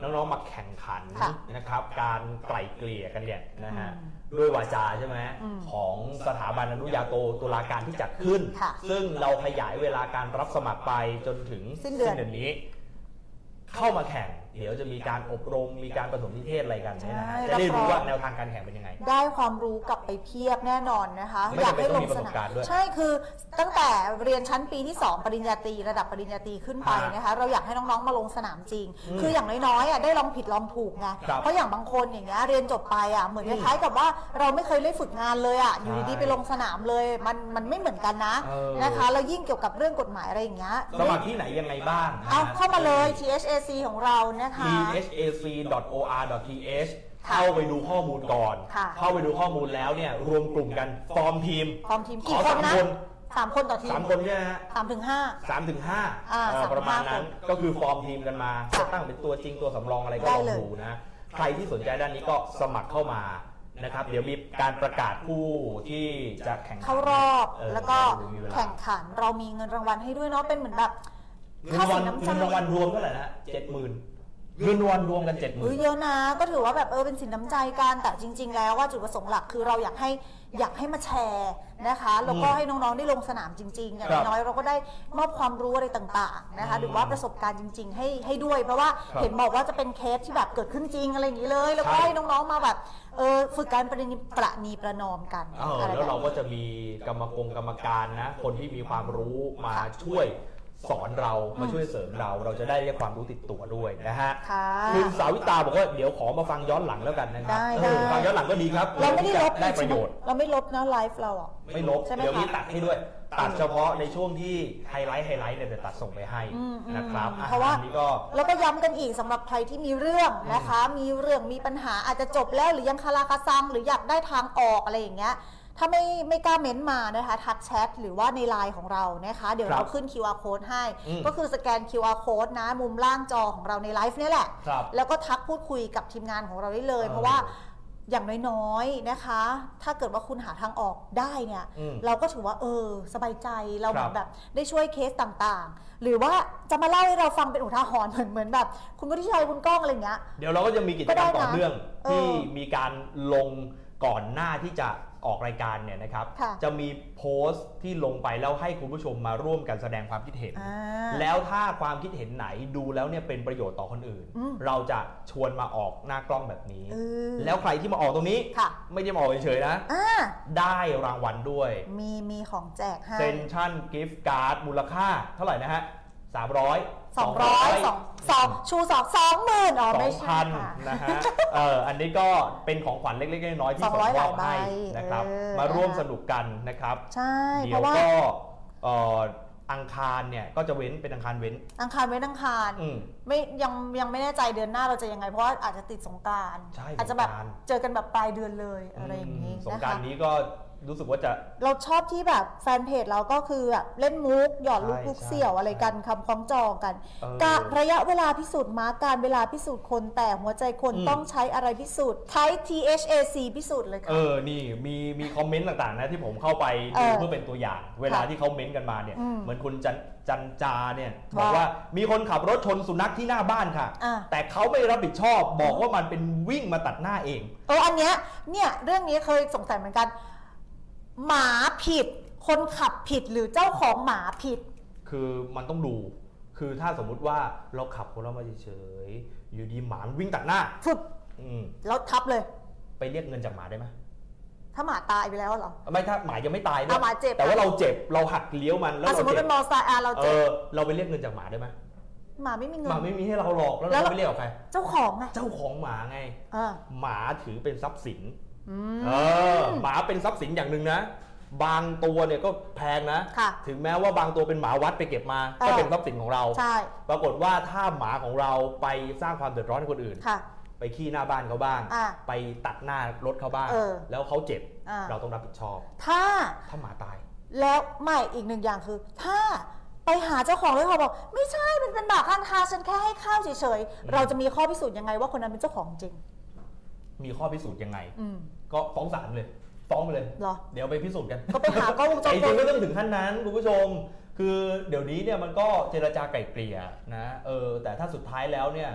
น้องๆมาแข่งขันนะครับการไกล่เกลี่ยกันเนี่ยนะฮะด้วยวาจาใช่ไหมของสถาบันอนุญาโตตุลาการที่จัดขึ้นซึ่งเราขยายเวลาการรับสมัครไปจนถึงสิ้นเดือนนี้เข้ามาแข่งเดี๋ยวจะมีการอบรมมีการผสมนิเทศอะไรกันนะฮะจะได้รู้ว่าแนวทางการแข่งเป็นยังไงได้ความรู้กลับไปเพียบแน่นอนนะคะอยากให้ลงสนามใช่คือตั้งแต่เรียนชั้นปีที่สองปริญญาตรีระดับปริญญาตรีขึ้นไปนะคะเราอยากให้น้องๆมาลงสนามจริงคืออย่างน้อยๆอ่ะได้ลองผิดลองถูกไงเพราะอย่างบางคนอย่างเงี้ยเรียนจบไปอ่ะเหมือนคล้ายๆกับว่าเราไม่เคยได้ฝึกงานเลยอ่ะอยู่ดีๆไปลงสนามเลยมันมันไม่เหมือนกันนะนะคะแล้วยิ่งเกี่ยวกับเรื่องกฎหมายอะไรอย่างเงี้ยสมัครที่ไหนยังไงบ้างเอาเข้ามาเลย ที เอช เอ ซี ของเรานะคะที เอช เอ ซี ดอท โอ อาร์ ดอท ที เอช เข้าไปดูข้อมูลก่อนเข้าไปดูข้อมูลแล้วเนี่ยรวมกลุ่มกันฟอร์มทีมฟอร์มทีมกี่คนนะสามคนต่อทีมสามคนใช่ไหมฮะสามถึงห้าสามถึงห้าประมาณนั้นก็คือฟอร์มทีมกันมาจะตั้งเป็นตัวจริงตัวสำรองอะไรก็ลองดูนะใครที่สนใจด้านนี้ก็สมัครเข้ามานะครับเดี๋ยวมีการประกาศผู้ที่จะแข่งขันเข้ารอบแล้วก็แข่งขันเรามีเงินรางวัลให้ด้วยเนาะเป็นเหมือนแบบเงินรางวัลเงินรางวัลรวมเท่าไหร่นะเจ็ดหมื่นเงินรางวัลรวมกันเจ็ดหมื่นเยอะนะก็ถือว่าแบบเออเป็นสินน้ำใจกันแต่จริงๆแล้วว่าจุดประสงค์หลักคือเราอยากให้อยากให้มาแชร์นะคะแล้วก็ให้น้องๆได้ลงสนามจริงๆอย่างน้อยเราก็ได้มอบความรู้อะไรต่างๆนะคะหรือว่าประสบการณ์จริงๆให้ให้ด้วยเพราะว่าเห็นบอกว่าจะเป็นเคสที่แบบเกิดขึ้นจริงอะไรอย่างนี้เลยแล้วก็ให้น้องๆมาแบบเออฝึกการประนีประนีประนอมกันแล้วเราก็จะมีกรรมกรกรรมการนะคนที่มีความรู้มาช่วยสอนเรามาช่วยเสริมเราเราจะได้เรียกความรู้ติดตัวด้วยนะฮะคุณสาวิตาบอกว่าเดี๋ยวขอมาฟังย้อนหลังแล้วกันนะครับฟังย้อนหลังก็ดีครับเราไม่ได้ลบได้ประโยชน์เราไม่ลบนะไลฟ์เราอ่ะไม่ลบเดี๋ยวมีตัดให้ด้วยตัดเฉพาะในช่วงที่ไฮไลท์ไฮไลท์เนี่ยจะตัดส่งไปให้นะครับเพราะว่านี้ก็แล้วก็ย้ำกันอีกสำหรับใครที่มีเรื่องนะคะมีเรื่องมีปัญหาอาจจะจบแล้วหรือยังคาราคาซังหรืออยากได้ทางออกอะไรอย่างเงี้ยถ้าไม่ไม่กล้าเม้นมานะคะทักแชทหรือว่าในไลน์ของเรานะคะเดี๋ยวเราขึ้น คิว อาร์ Code ให้ก็คือสแกน คิว อาร์ Code นะมุมล่างจอของเราในไลฟ์นี่แหละแล้วก็ทักพูดคุยกับทีมงานของเราได้เลยเพราะว่าอย่างน้อยๆนะคะถ้าเกิดว่าคุณหาทางออกได้เนี่ยเราก็ถือว่าเออสบายใจเราเหมือนแบบได้ช่วยเคสต่างๆหรือว่าจะมาเล่าให้เราฟังเป็นอุทาหรณ์เหมือนเหมือนแบบคุณวุฒิชัยคุณก้องอะไรเงี้ยเดี๋ยวเราก็จะมีกิจกรรมต่อเนื่องที่มีการลงก่อนหน้าที่จะออกรายการเนี่ยนะครับจะมีโพสต์ที่ลงไปแล้วให้คุณผู้ชมมาร่วมกันแสดงความคิดเห็นแล้วถ้าความคิดเห็นไหนดูแล้วเนี่ยเป็นประโยชน์ต่อคนอื่นเราจะชวนมาออกหน้ากล้องแบบนี้แล้วใครที่มาออกตรงนี้ไม่ได้มาออกเฉยๆนะได้รางวัลด้วยมีมีของแจกให้เซนชั่นกิฟต์การ์ดมูลค่าเท่าไหร่นะฮะสามร้อยสองร้อยสองสองชูสองสองหมื่นอ๋อไม่ใช่ค่ะนะฮะเอออันนี้ก็เป็นของขวัญเล็กๆน้อยๆที่ส่งมอบให้นะครับมาร่วมสนุกกันนะครับใช่เดี๋ยวก็อังคารเนี่ยก็จะเว้นเป็นอังคารเว้นอังคารเว้นอังคารไม่ยังยังไม่แน่ใจเดือนหน้าเราจะยังไงเพราะว่าอาจจะติดสงกรานต์อาจจะแบบเจอกันแบบปลายเดือนเลยอะไรอย่างนี้สงกรานต์นี้ก็รู้สึกว่าจะเราชอบที่แบบแฟนเพจเราก็คือแบบเล่นมุกหยอดลูกลูกเสี่ยวอะไรกันคำคล้องจองกันกะระยะเวลาพิสูจน์ม้าการเวลาพิสูจน์คนแต่หัวใจคนต้องใช้อะไรพิสูจน์ใช้ ที เอช เอ ซี พิสูจน์เลยค่ะเออนี่มีมีคอมเมนต์ต่างๆนะที่ผมเข้าไปดูเพื่อเป็นตัวอย่างเวลาที่เขาเม้นต์กันมาเนี่ยเหมือนคุณจันจันจาเนี่ยบอกว่ามีคนขับรถชนสุนัขที่หน้าบ้านค่ะแต่เขาไม่รับผิดชอบบอกว่ามันเป็นวิ่งมาตัดหน้าเองเอออันเนี้ยเนี่ยเรื่องนี้เคยสงสัยเหมือนกันหมาผิดคนขับผิดหรือเจ้าของหมาผิดคือมันต้องดูคือถ้าสมมุติว่าเราขับคนเรามาเฉยๆอยู่ดีหมาวิ่งตัดหน้าฟึบแล้วทับเลยไปเรียกเงินจากหมาได้ไหมถ้าหมาตายไปแล้วเหรอไม่ถ้าหมายังไม่ตายนะหมาเจ็บแต่ว่าเราเจ็บเราหักเลี้ยวมันแล้วสมมติเป็นมอไซค์เราเจ็บเราไปเรียกเงินจากหมาได้ไหมหมาไม่มีเงินหมาไม่มีให้เราหรอกแล้วเราไปเรียกใครเจ้าของไงเจ้าของหมาไงหมาถือเป็นทรัพย์สินเออหมาเป็นทรัพย์สินอย่างหนึ่งนะบางตัวเนี่ยก็แพงนะถึงแม้ว่าบางตัวเป็นหมาวัดไปเก็บมาก็เป็นทรัพย์สินของเราปรากฏว่าถ้าหมาของเราไปสร้างความเดือดร้อนให้คนอื่นไปขี้หน้าบ้านเขาบ้างไปตัดหน้ารถเขาบ้างแล้วเขาเจ็บเราต้องรับผิดชอบถ้าถ้าหมาตายแล้วไม่อีกหนึ่งอย่างคือถ้าไปหาเจ้าของแล้วเขาบอกไม่ใช่มันเป็นหมาข้างทางฉันแค่ให้ข้าวเฉยๆเราจะมีข้อพิสูจน์ยังไงว่าคนนั้นเป็นเจ้าของจริงมีข้อพิสูจน์ยังไงก็ฟ้องศาลเลยฟ้องไปเลยเดี๋ยวไปพิสูจน์กันก็ไปหากล้องวงจรปิดจริงๆไม่ต้องถึงขั้นนั้นคุณผู้ชมคือเดี๋ยวนี้เนี่ยมันก็เจรจาไกล่เกลี่ยนะเออแต่ถ้าสุดท้ายแล้วเนี่ย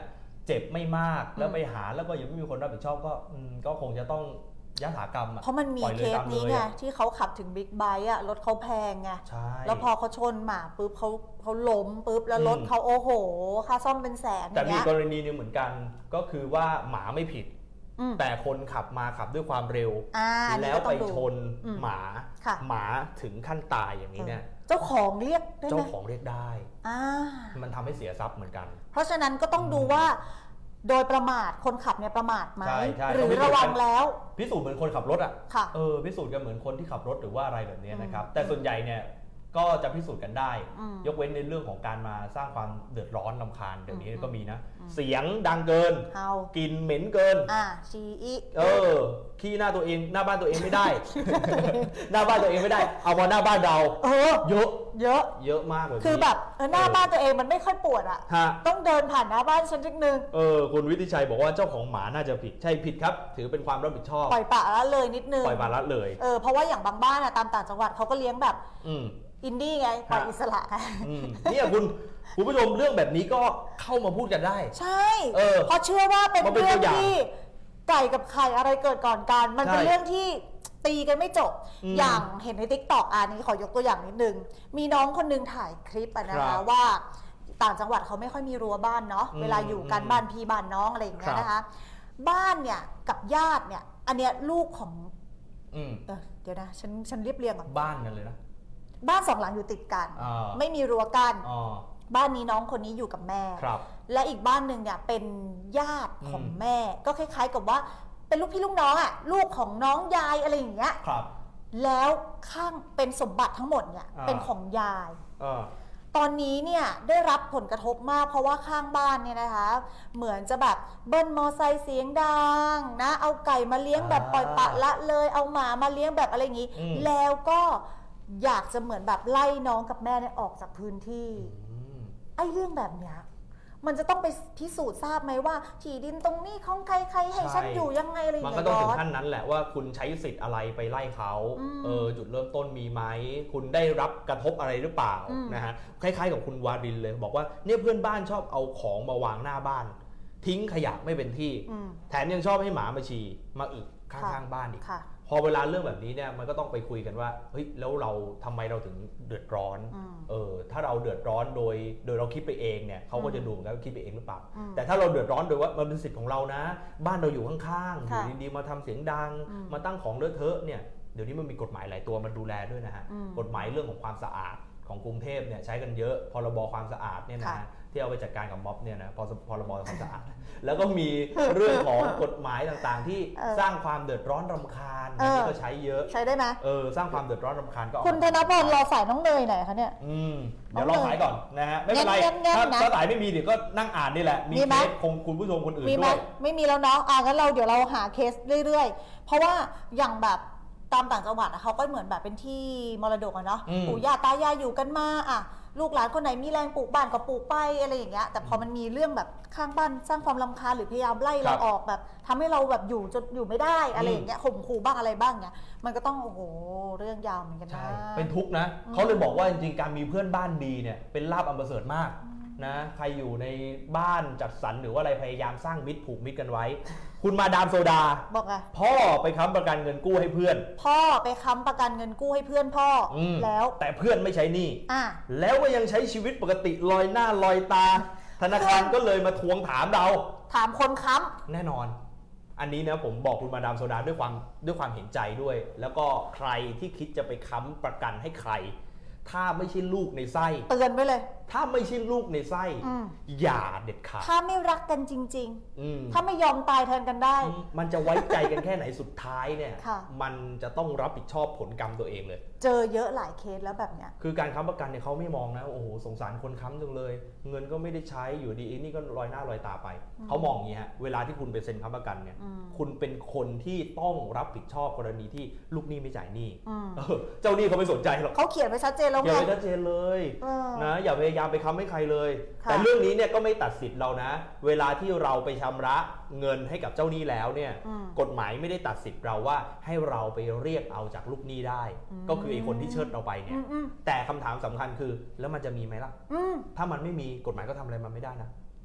เจ็บไม่มากแล้วไปหาแล้วก็ยังไม่มีคนรับผิดชอบก็ก็คงจะต้องยถากรรมอ่ะเพราะมันมีเคสนี้ไงที่เขาขับถึงบิ๊กไบค์อ่ะรถเขาแพงไงแล้วพอเขาชนหมาปุ๊บเขาเขาล้มปุ๊บแล้วรถเขาโอ้โหค่าซ่อมเป็นแสนแต่มีกรณีนึงเหมือนกันก็คือว่าหมาไม่ผิดแต่คนขับมาขับด้วยความเร็วแล้วไปชนหมาหมาถึงขั้นตายอย่างนี้เนี่ยเจ้าของเรียกได้ไหมเจ้าของเรียกได้มันทำให้เสียทรัพย์เหมือนกันเพราะฉะนั้นก็ต้องดูว่าโดยประมาทคนขับเนี่ยประมาทไหมหรือระวังแล้วพิสูจน์เหมือนคนขับรถอ่ะเออพิสูจน์กันเหมือนคนที่ขับรถหรือว่าอะไรแบบนี้นะครับแต่ส่วนใหญ่เนี่ยก็จะพิสูจน์กันได้ยกเว้นในเรื่องของการมาสร้างความเดือดร้อนรำคาญเดี๋ยวนี้ก็มีนะเสียงดังเกินกลิ่นเหม็นเกินอ่าชีอีเออขี้หน้าตัวเองหน้าบ้านตัวเองไม่ได้หน้าบ้านตัวเองไม่ได้เอามาหน้าบ้านเราเออเยอะเยอะเยอะมากเลยคือแบบหน้าบ้านตัวเองมันไม่ค่อยปวดอ่ะต้องเดินผ่านหน้าบ้านฉันนิดนึงเออคุณวิทิชัยบอกว่าเจ้าของหมาน่าจะผิดใช่ผิดครับถือเป็นความรับผิดชอบปล่อยปละละเลยนิดนึงปล่อยปละละเลยเออเพราะว่าอย่างบางบ้านอะตามต่างจังหวัดเขาก็เลี้ยงแบบอินดี้ไงปล่อยอิสระค่ะนี่คุณคุณผู้ชมเรื่องแบบนี้ก็เข้ามาพูดกันได้ใช่เพราะเชื่อว่าเป็นเรื่องที่ไก่กับไข่อะไรเกิดก่อนกันมันเป็นเรื่องที่ตีกันไม่จบอย่างเห็นใน ติ๊กต็อก อันนี้ขอยกตัวอย่างนิดนึงมีน้องคนนึงถ่ายคลิปนะคะว่าต่างจังหวัดเขาไม่ค่อยมีรั้วบ้านเนาะเวลาอยู่กันบ้านพี่บ้านน้องอะไรอย่างเงี้ยนะคะบ้านเนี่ยกับญาติเนี่ยอันเนี้ยลูกของเดี๋ยวนะฉันฉันเรียบเรียงก่อนบ้านกันเลยนะบ้านสองหลังอยู่ติดกันไม่มีรั้วกั้นบ้านนี้น้องคนนี้อยู่กับแม่และอีกบ้านหนึ่งเนี่ยเป็นญาติของแม่ก็คล้ายๆกับว่าเป็นลูกพี่ลูกน้องอ่ะลูกของน้องยายอะไรอย่างเงี้ยแล้วข้างเป็นสมบัติทั้งหมดเนี่ยเป็นของยายตอนนี้เนี่ยได้รับผลกระทบมากเพราะว่าข้างบ้านเนี่ยนะคะเหมือนจะแบบเบิ้ลมอไซค์เสียงดังนะเอาไก่มาเลี้ยงแบบปล่อยปละละเลยเอาหมามาเลี้ยงแบบอะไรอย่างนี้แล้วก็อยากจะเหมือนแบบไล่น้องกับแม่เนี่ยออกจากพื้นที่ไอ้เรื่องแบบเนี้ยมันจะต้องไปพิสูจน์ทราบไหมว่าที่ดินตรงนี้ของใครใครให้ฉันอยู่ยังไงอะไรอย่างเงี้ยมันก็ต้องถึงขั้นนั้นแหละว่าคุณใช้สิทธิ์อะไรไปไล่เขาเออจุดเริ่มต้นมีไหมคุณได้รับกระทบอะไรหรือเปล่านะฮะคล้ายๆกับคุณวารินเลยบอกว่าเนี่ยเพื่อนบ้านชอบเอาของมาวางหน้าบ้านทิ้งขยะไม่เป็นที่แถมยังชอบให้หมามาฉี่มาอึข้างๆบ้านอีกพอเวลาเรื่องแบบนี้เนี่ยมันก็ต้องไปคุยกันว่าเฮ้ยแล้วเราทำไมเราถึงเดือดร้อนเออถ้าเราเดือดร้อนโดยโดยเราคิดไปเองเนี่ยเขาก็จะดูเหมือนกันว่าคิดไปเองหรือเปล่าแต่ถ้าเราเดือดร้อนโดยว่ามันเป็นสิทธิ์ของเรานะบ้านเราอยู่ข้างๆอยู่ดีๆมาทำเสียงดังมาตั้งของเลอะเทอะเนี่ยเดี๋ยวนี้มันมีกฎหมายหลายตัวมันดูแลด้วยนะฮะกฎหมายเรื่องของความสะอาดของกรุงเทพเนี่ยใช้กันเยอะพรบความสะอาดเนี่ยนะที่เอาไปจัดการกับม็อบเนี่ยนะพรบความสะอาดแล้วก็มีเรื่องของกฎหมายต่างๆที่สร้างความเดือดร้อนรำคาญที่ก็ใช้เยอะใช้ได้ไหมเออสร้างความเดือดร้อนรำคาญก็คุณธนพลรอสายน้องเนยหน่อยคะเนี่ยอืมเดี๋ยวรอสายก่อนนะฮะไม่เป็นไรถ้าสายไม่มีเดี๋ยวก็นั่งอ่านนี่แหละมีเคสคงคุณผู้ชมคนอื่นด้วยไม่มีแล้วเนาะอ่ะงั้นเราเดี๋ยวเราหาเคสเรื่อยๆเพราะว่าอย่างแบบตามต่างจังหวัดเขาก็เหมือนแบบเป็นที่มรดกอะเนาะปู่ย่าตายายอยู่กันมาอ่ะลูกหลานคนไหนมีแรงปลูกบ้านก็ปลูกไปอะไรอย่างเงี้ยแต่พอมันมีเรื่องแบบข้างบ้านสร้างความรำคาญหรือพยายามไล่เราออกแบบทำให้เราแบบอยู่จนอยู่ไม่ได้อะไรอย่างเงี้ยข่มขู่บ้างอะไรบ้างเงี้ยมันก็ต้องโอ้โหเรื่องยาวเหมือนกันนะเป็นทุกข์นะเขาเลยบอกว่าจริงๆการมีเพื่อนบ้านดีเนี่ยเป็นลาภอันประเสริฐมากนะใครอยู่ในบ้านจัดสรรหรือว่าอะไรพยายามสร้างมิตรผูกมิตรกันไว้คุณมาดามโซดาบอกไงพ่อไปค้ำประกันเงินกู้ให้เพื่อนพ่อไปค้ำประกันเงินกู้ให้เพื่อนพ่อแล้วแต่เพื่อนไม่ใช้หนี้แล้วก็ยังใช้ชีวิตปกติลอยหน้าลอยตาธนาคารก็เลยมาทวงถามเราถามคนค้ำแน่นอนอันนี้นะผมบอกคุณมาดามโซดาด้วยความด้วยความเห็นใจด้วยแล้วก็ใครที่คิดจะไปค้ำประกันให้ใครถ้าไม่ใช่ลูกในไส้เตือนไว้เลยถ้าไม่ใช่ลูกในไส้อย่าเด็ดขาดถ้าไม่รักกันจริงๆถ้าไม่ยอมตายแทนกันได้มันจะไว้ใจกันแค่ไหนสุดท้ายเนี่ยมันจะต้องรับผิดชอบผลกรรมตัวเองเลยเจอเยอะหลายเคสแล้วแบบเนี้ยคือการค้ำประกันเนี่ยเขาไม่มองนะโอ้โหสงสารคนค้ำจังเลยเงินก็ไม่ได้ใช้อยู่ดีนี่ก็ลอยหน้าลอยตาไปเขามองอย่างนี้ฮะเวลาที่คุณไปเซ็นค้ำประกันเนี่ยคุณเป็นคนที่ต้องรับผิดชอบกรณีที่ลูกหนี้ไม่จ่ายหนี้เจ้าหนี้เขาไม่สนใจหรอกเขาเขียนไว้ชัดเจนแล้วเขียนไว้ชัดเจนเลยนะอย่าพยายามไปค้ำให้ใครเลยแต่เรื่องนี้เนี่ยก็ไม่ตัดสิทธิ์เรานะเวลาที่เราไปชำระเงินให้กับเจ้าหนี้แล้วเนี่ยกฎหมายไม่ได้ตัดสิทธิ์เราว่าให้เราไปเรียกเอาจากลูกหนี้ได้ก็คือไอ้คนที่เชิดเราไปเนี่ยแต่คำถามสำคัญคือแล้วมันจะมีไหมล่ะถ้ามันไม่มีกฎหมายก็ทำอะไรมันไม่ได้นะ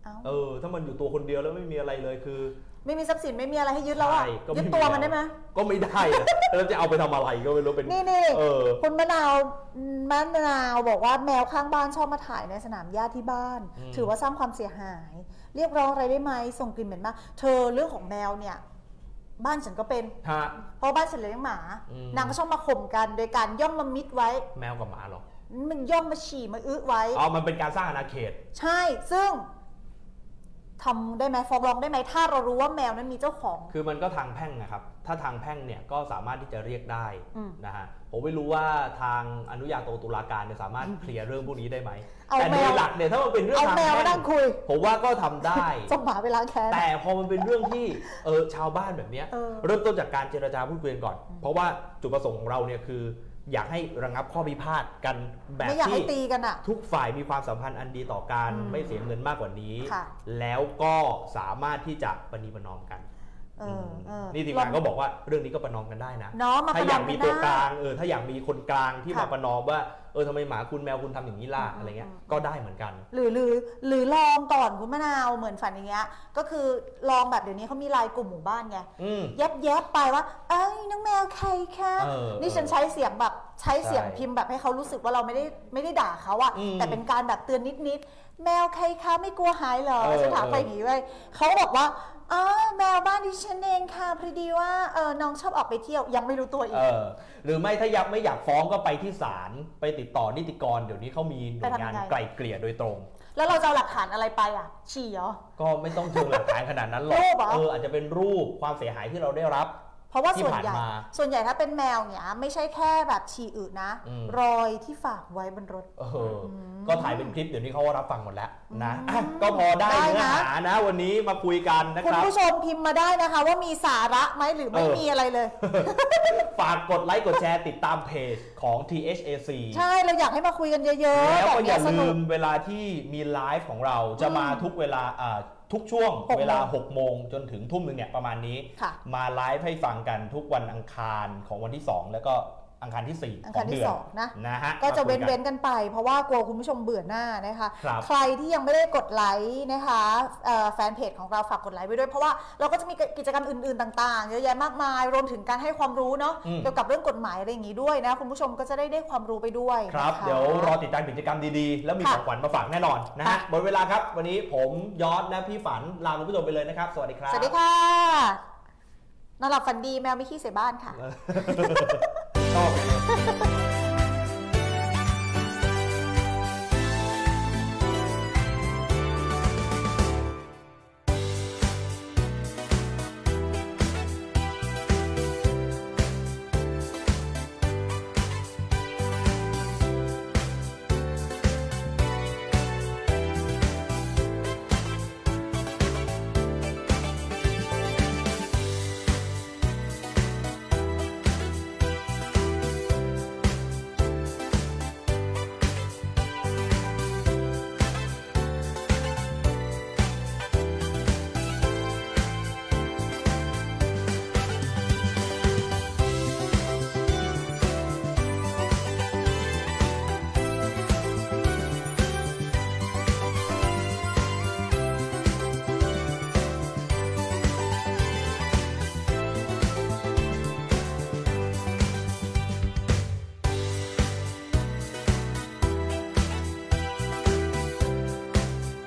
เออถ้ามันอยู่ตัวคนเดียวแล้วไม่มีอะไรเลยคือไม่มีทรัพย์สินไม่มีอะไรให้ยึดแล้วอะยึดตัวมันได้ไหมก็ไม่ได้แล้วจะเอาไปทำอะไรก็ไม่รู้เป็นนี่นี่คุณมะนาวมะนาวบอกว่าแมวข้างบ้านชอบมาถ่ายในสนามหญ้าที่บ้านถือว่าสร้างความเสียหายเรียกร้องอะไรได้ไหมส่งกลิ่นเหม็นมากเธอเรื่องของแมวเนี่ยบ้านฉันก็เป็นเพราะบ้านฉันเลี้ยงหมานางก็ชอบมาข่มกันโดยการย่องมามิดไว้แมวกับหมาหรอมันย่องมาฉี่มาอื้อไว้อ๋อมันเป็นการสร้างอาณาเขตใช่ซึ่งทำได้ไหมฟ้องร้องได้ไหมถ้าเรารู้ว่าแมวนั้นมีเจ้าของคือมันก็ทางแพ่งนะครับถ้าทางแพ่งเนี่ยก็สามารถที่จะเรียกได้นะฮะผมไม่รู้ว่าทางอนุญาโตตุลาการเนี่ยสามารถเคลียร์เรื่องพวกนี้ได้ไหมแต่โดยหลักเนี่ยถ้ามันเป็นเรื่องทางแพ่งผมว่าก็ทำได้ส่งหมาไปล้างแค้นแต่พอมันเป็นเรื่องที่เออชาวบ้านแบบนี้เริ่มต้นจากการเจรจาพูดคุยกันก่อนเพราะว่าจุดประสงค์ของเราเนี่ยคืออยากให้ระงับข้อพิพาทกันแบบที่ทุกฝ่ายมีความสัมพันธ์อันดีต่อกันไม่เสียเงินมากกว่านี้แล้วก็สามารถที่จะประนีประนอมกันนี่ทีมงานก็บอกว่าเรื่องนี้ก็ประนอมกันได้นะถ้าอยากมีตัวกลางเออถ้าอยากมีคนกลางที่มาประนอมว่าเออทำไมหมาคุณแมวคุณทำอย่างนี้ล่ะอะไรเงี้ยก็ได้เหมือนกันหรือหรือหรือลองก่อนคุณมะนาวเหมือนฝันอย่างเงี้ยก็คือลองแบบเดี๋ยวนี้เขามีไลน์กลุ่มหมู่บ้านไงแยบแยบไปว่าเอ้ยน้องแมวใครคะนี่ฉันใช้เสียงแบบใช้เสียงพิมพ์แบบให้เขารู้สึกว่าเราไม่ได้ไม่ได้ด่าเขาอะแต่เป็นการแบบเตือนนิดๆแมวใครคะไม่กลัวหายเหรอฉันถามไปอย่างนี้เลยเขาบอกว่าอ๋อแมวบ้านดิฉันเองค่ะพอดีว่าเออน้องชอบออกไปเที่ยวยังไม่รู้ตัวอีกหรือไม่ถ้าอยากไม่อยากฟ้องก็ไปที่ศาลไปติดต่อนิติกรเดี๋ยวนี้เขามีหน่วยงานไกล่เกลี่ยโดยตรงแล้วเราจะเอาหลักฐานอะไรไปอ่ะฉี่เหรอก็ไม่ต้องเชิงหลักฐานขนาดนั้นหรอกเอออาจจะเป็นรูปความเสียหายที่เราได้รับเพราะว่าส่วนใหญ่ส่วนใหญ่ถ้าเป็นแมวเนี่ยไม่ใช่แค่แบบฉี่อึนะรอยที่ฝากไว้บนรถเออก็ถ่ายเป็นคลิปเดี๋ยวนี้เขารับฟังหมดแล้วนะก็พอได้เนื้อหานะวันนี้มาคุยกันนะครับคุณผู้ชมพิมพ์มาได้นะคะว่ามีสาระไหมหรือไม่มีอะไรเลยฝากกดไลค์กดแชร์ติดตามเพจของ ที เอช เอ ซีใช่เราอยากให้มาคุยกันเยอะๆแล้วก็อย่าลืมเวลาที่มีไลฟ์ของเราจะมาทุกเวลาทุกช่วงเวลาหกโมงจนถึงทุ่มหนึ่งเนี่ยประมาณนี้มาไลฟ์ให้ฟังกันทุกวันอังคารของวันที่สองแล้วก็อังคารที่สี่ของเดือนนะนะฮะก็จะเว้นๆกันไปเพราะว่ากลัวคุณผู้ชมเบื่อหน้านะคะใครที่ยังไม่ได้กดไลค์นะคะแฟนเพจของเราฝากกดไลค์ไว้ด้วยเพราะว่าเราก็จะมีกิจกรรมอื่นๆต่างๆเยอะแยะมากมายรวมถึงการให้ความรู้เนาะเกี่ยวกับเรื่องกฎหมายอะไรอย่างนี้ด้วยนะคุณผู้ชมก็จะได้ได้ความรู้ไปด้วยครับเดี๋ยวรอติดตามกิจกรรมดีๆแล้วมีของขวัญมาฝากแน่นอนนะฮะหมดเวลาครับวันนี้ผมยอดและพี่ฝันลาคุณผู้ชมไปเลยนะครับสวัสดีครับสวัสดีค่ะนอนหลับฝันดีแมวไม่ขี้เสียบ้านค่ะชอบ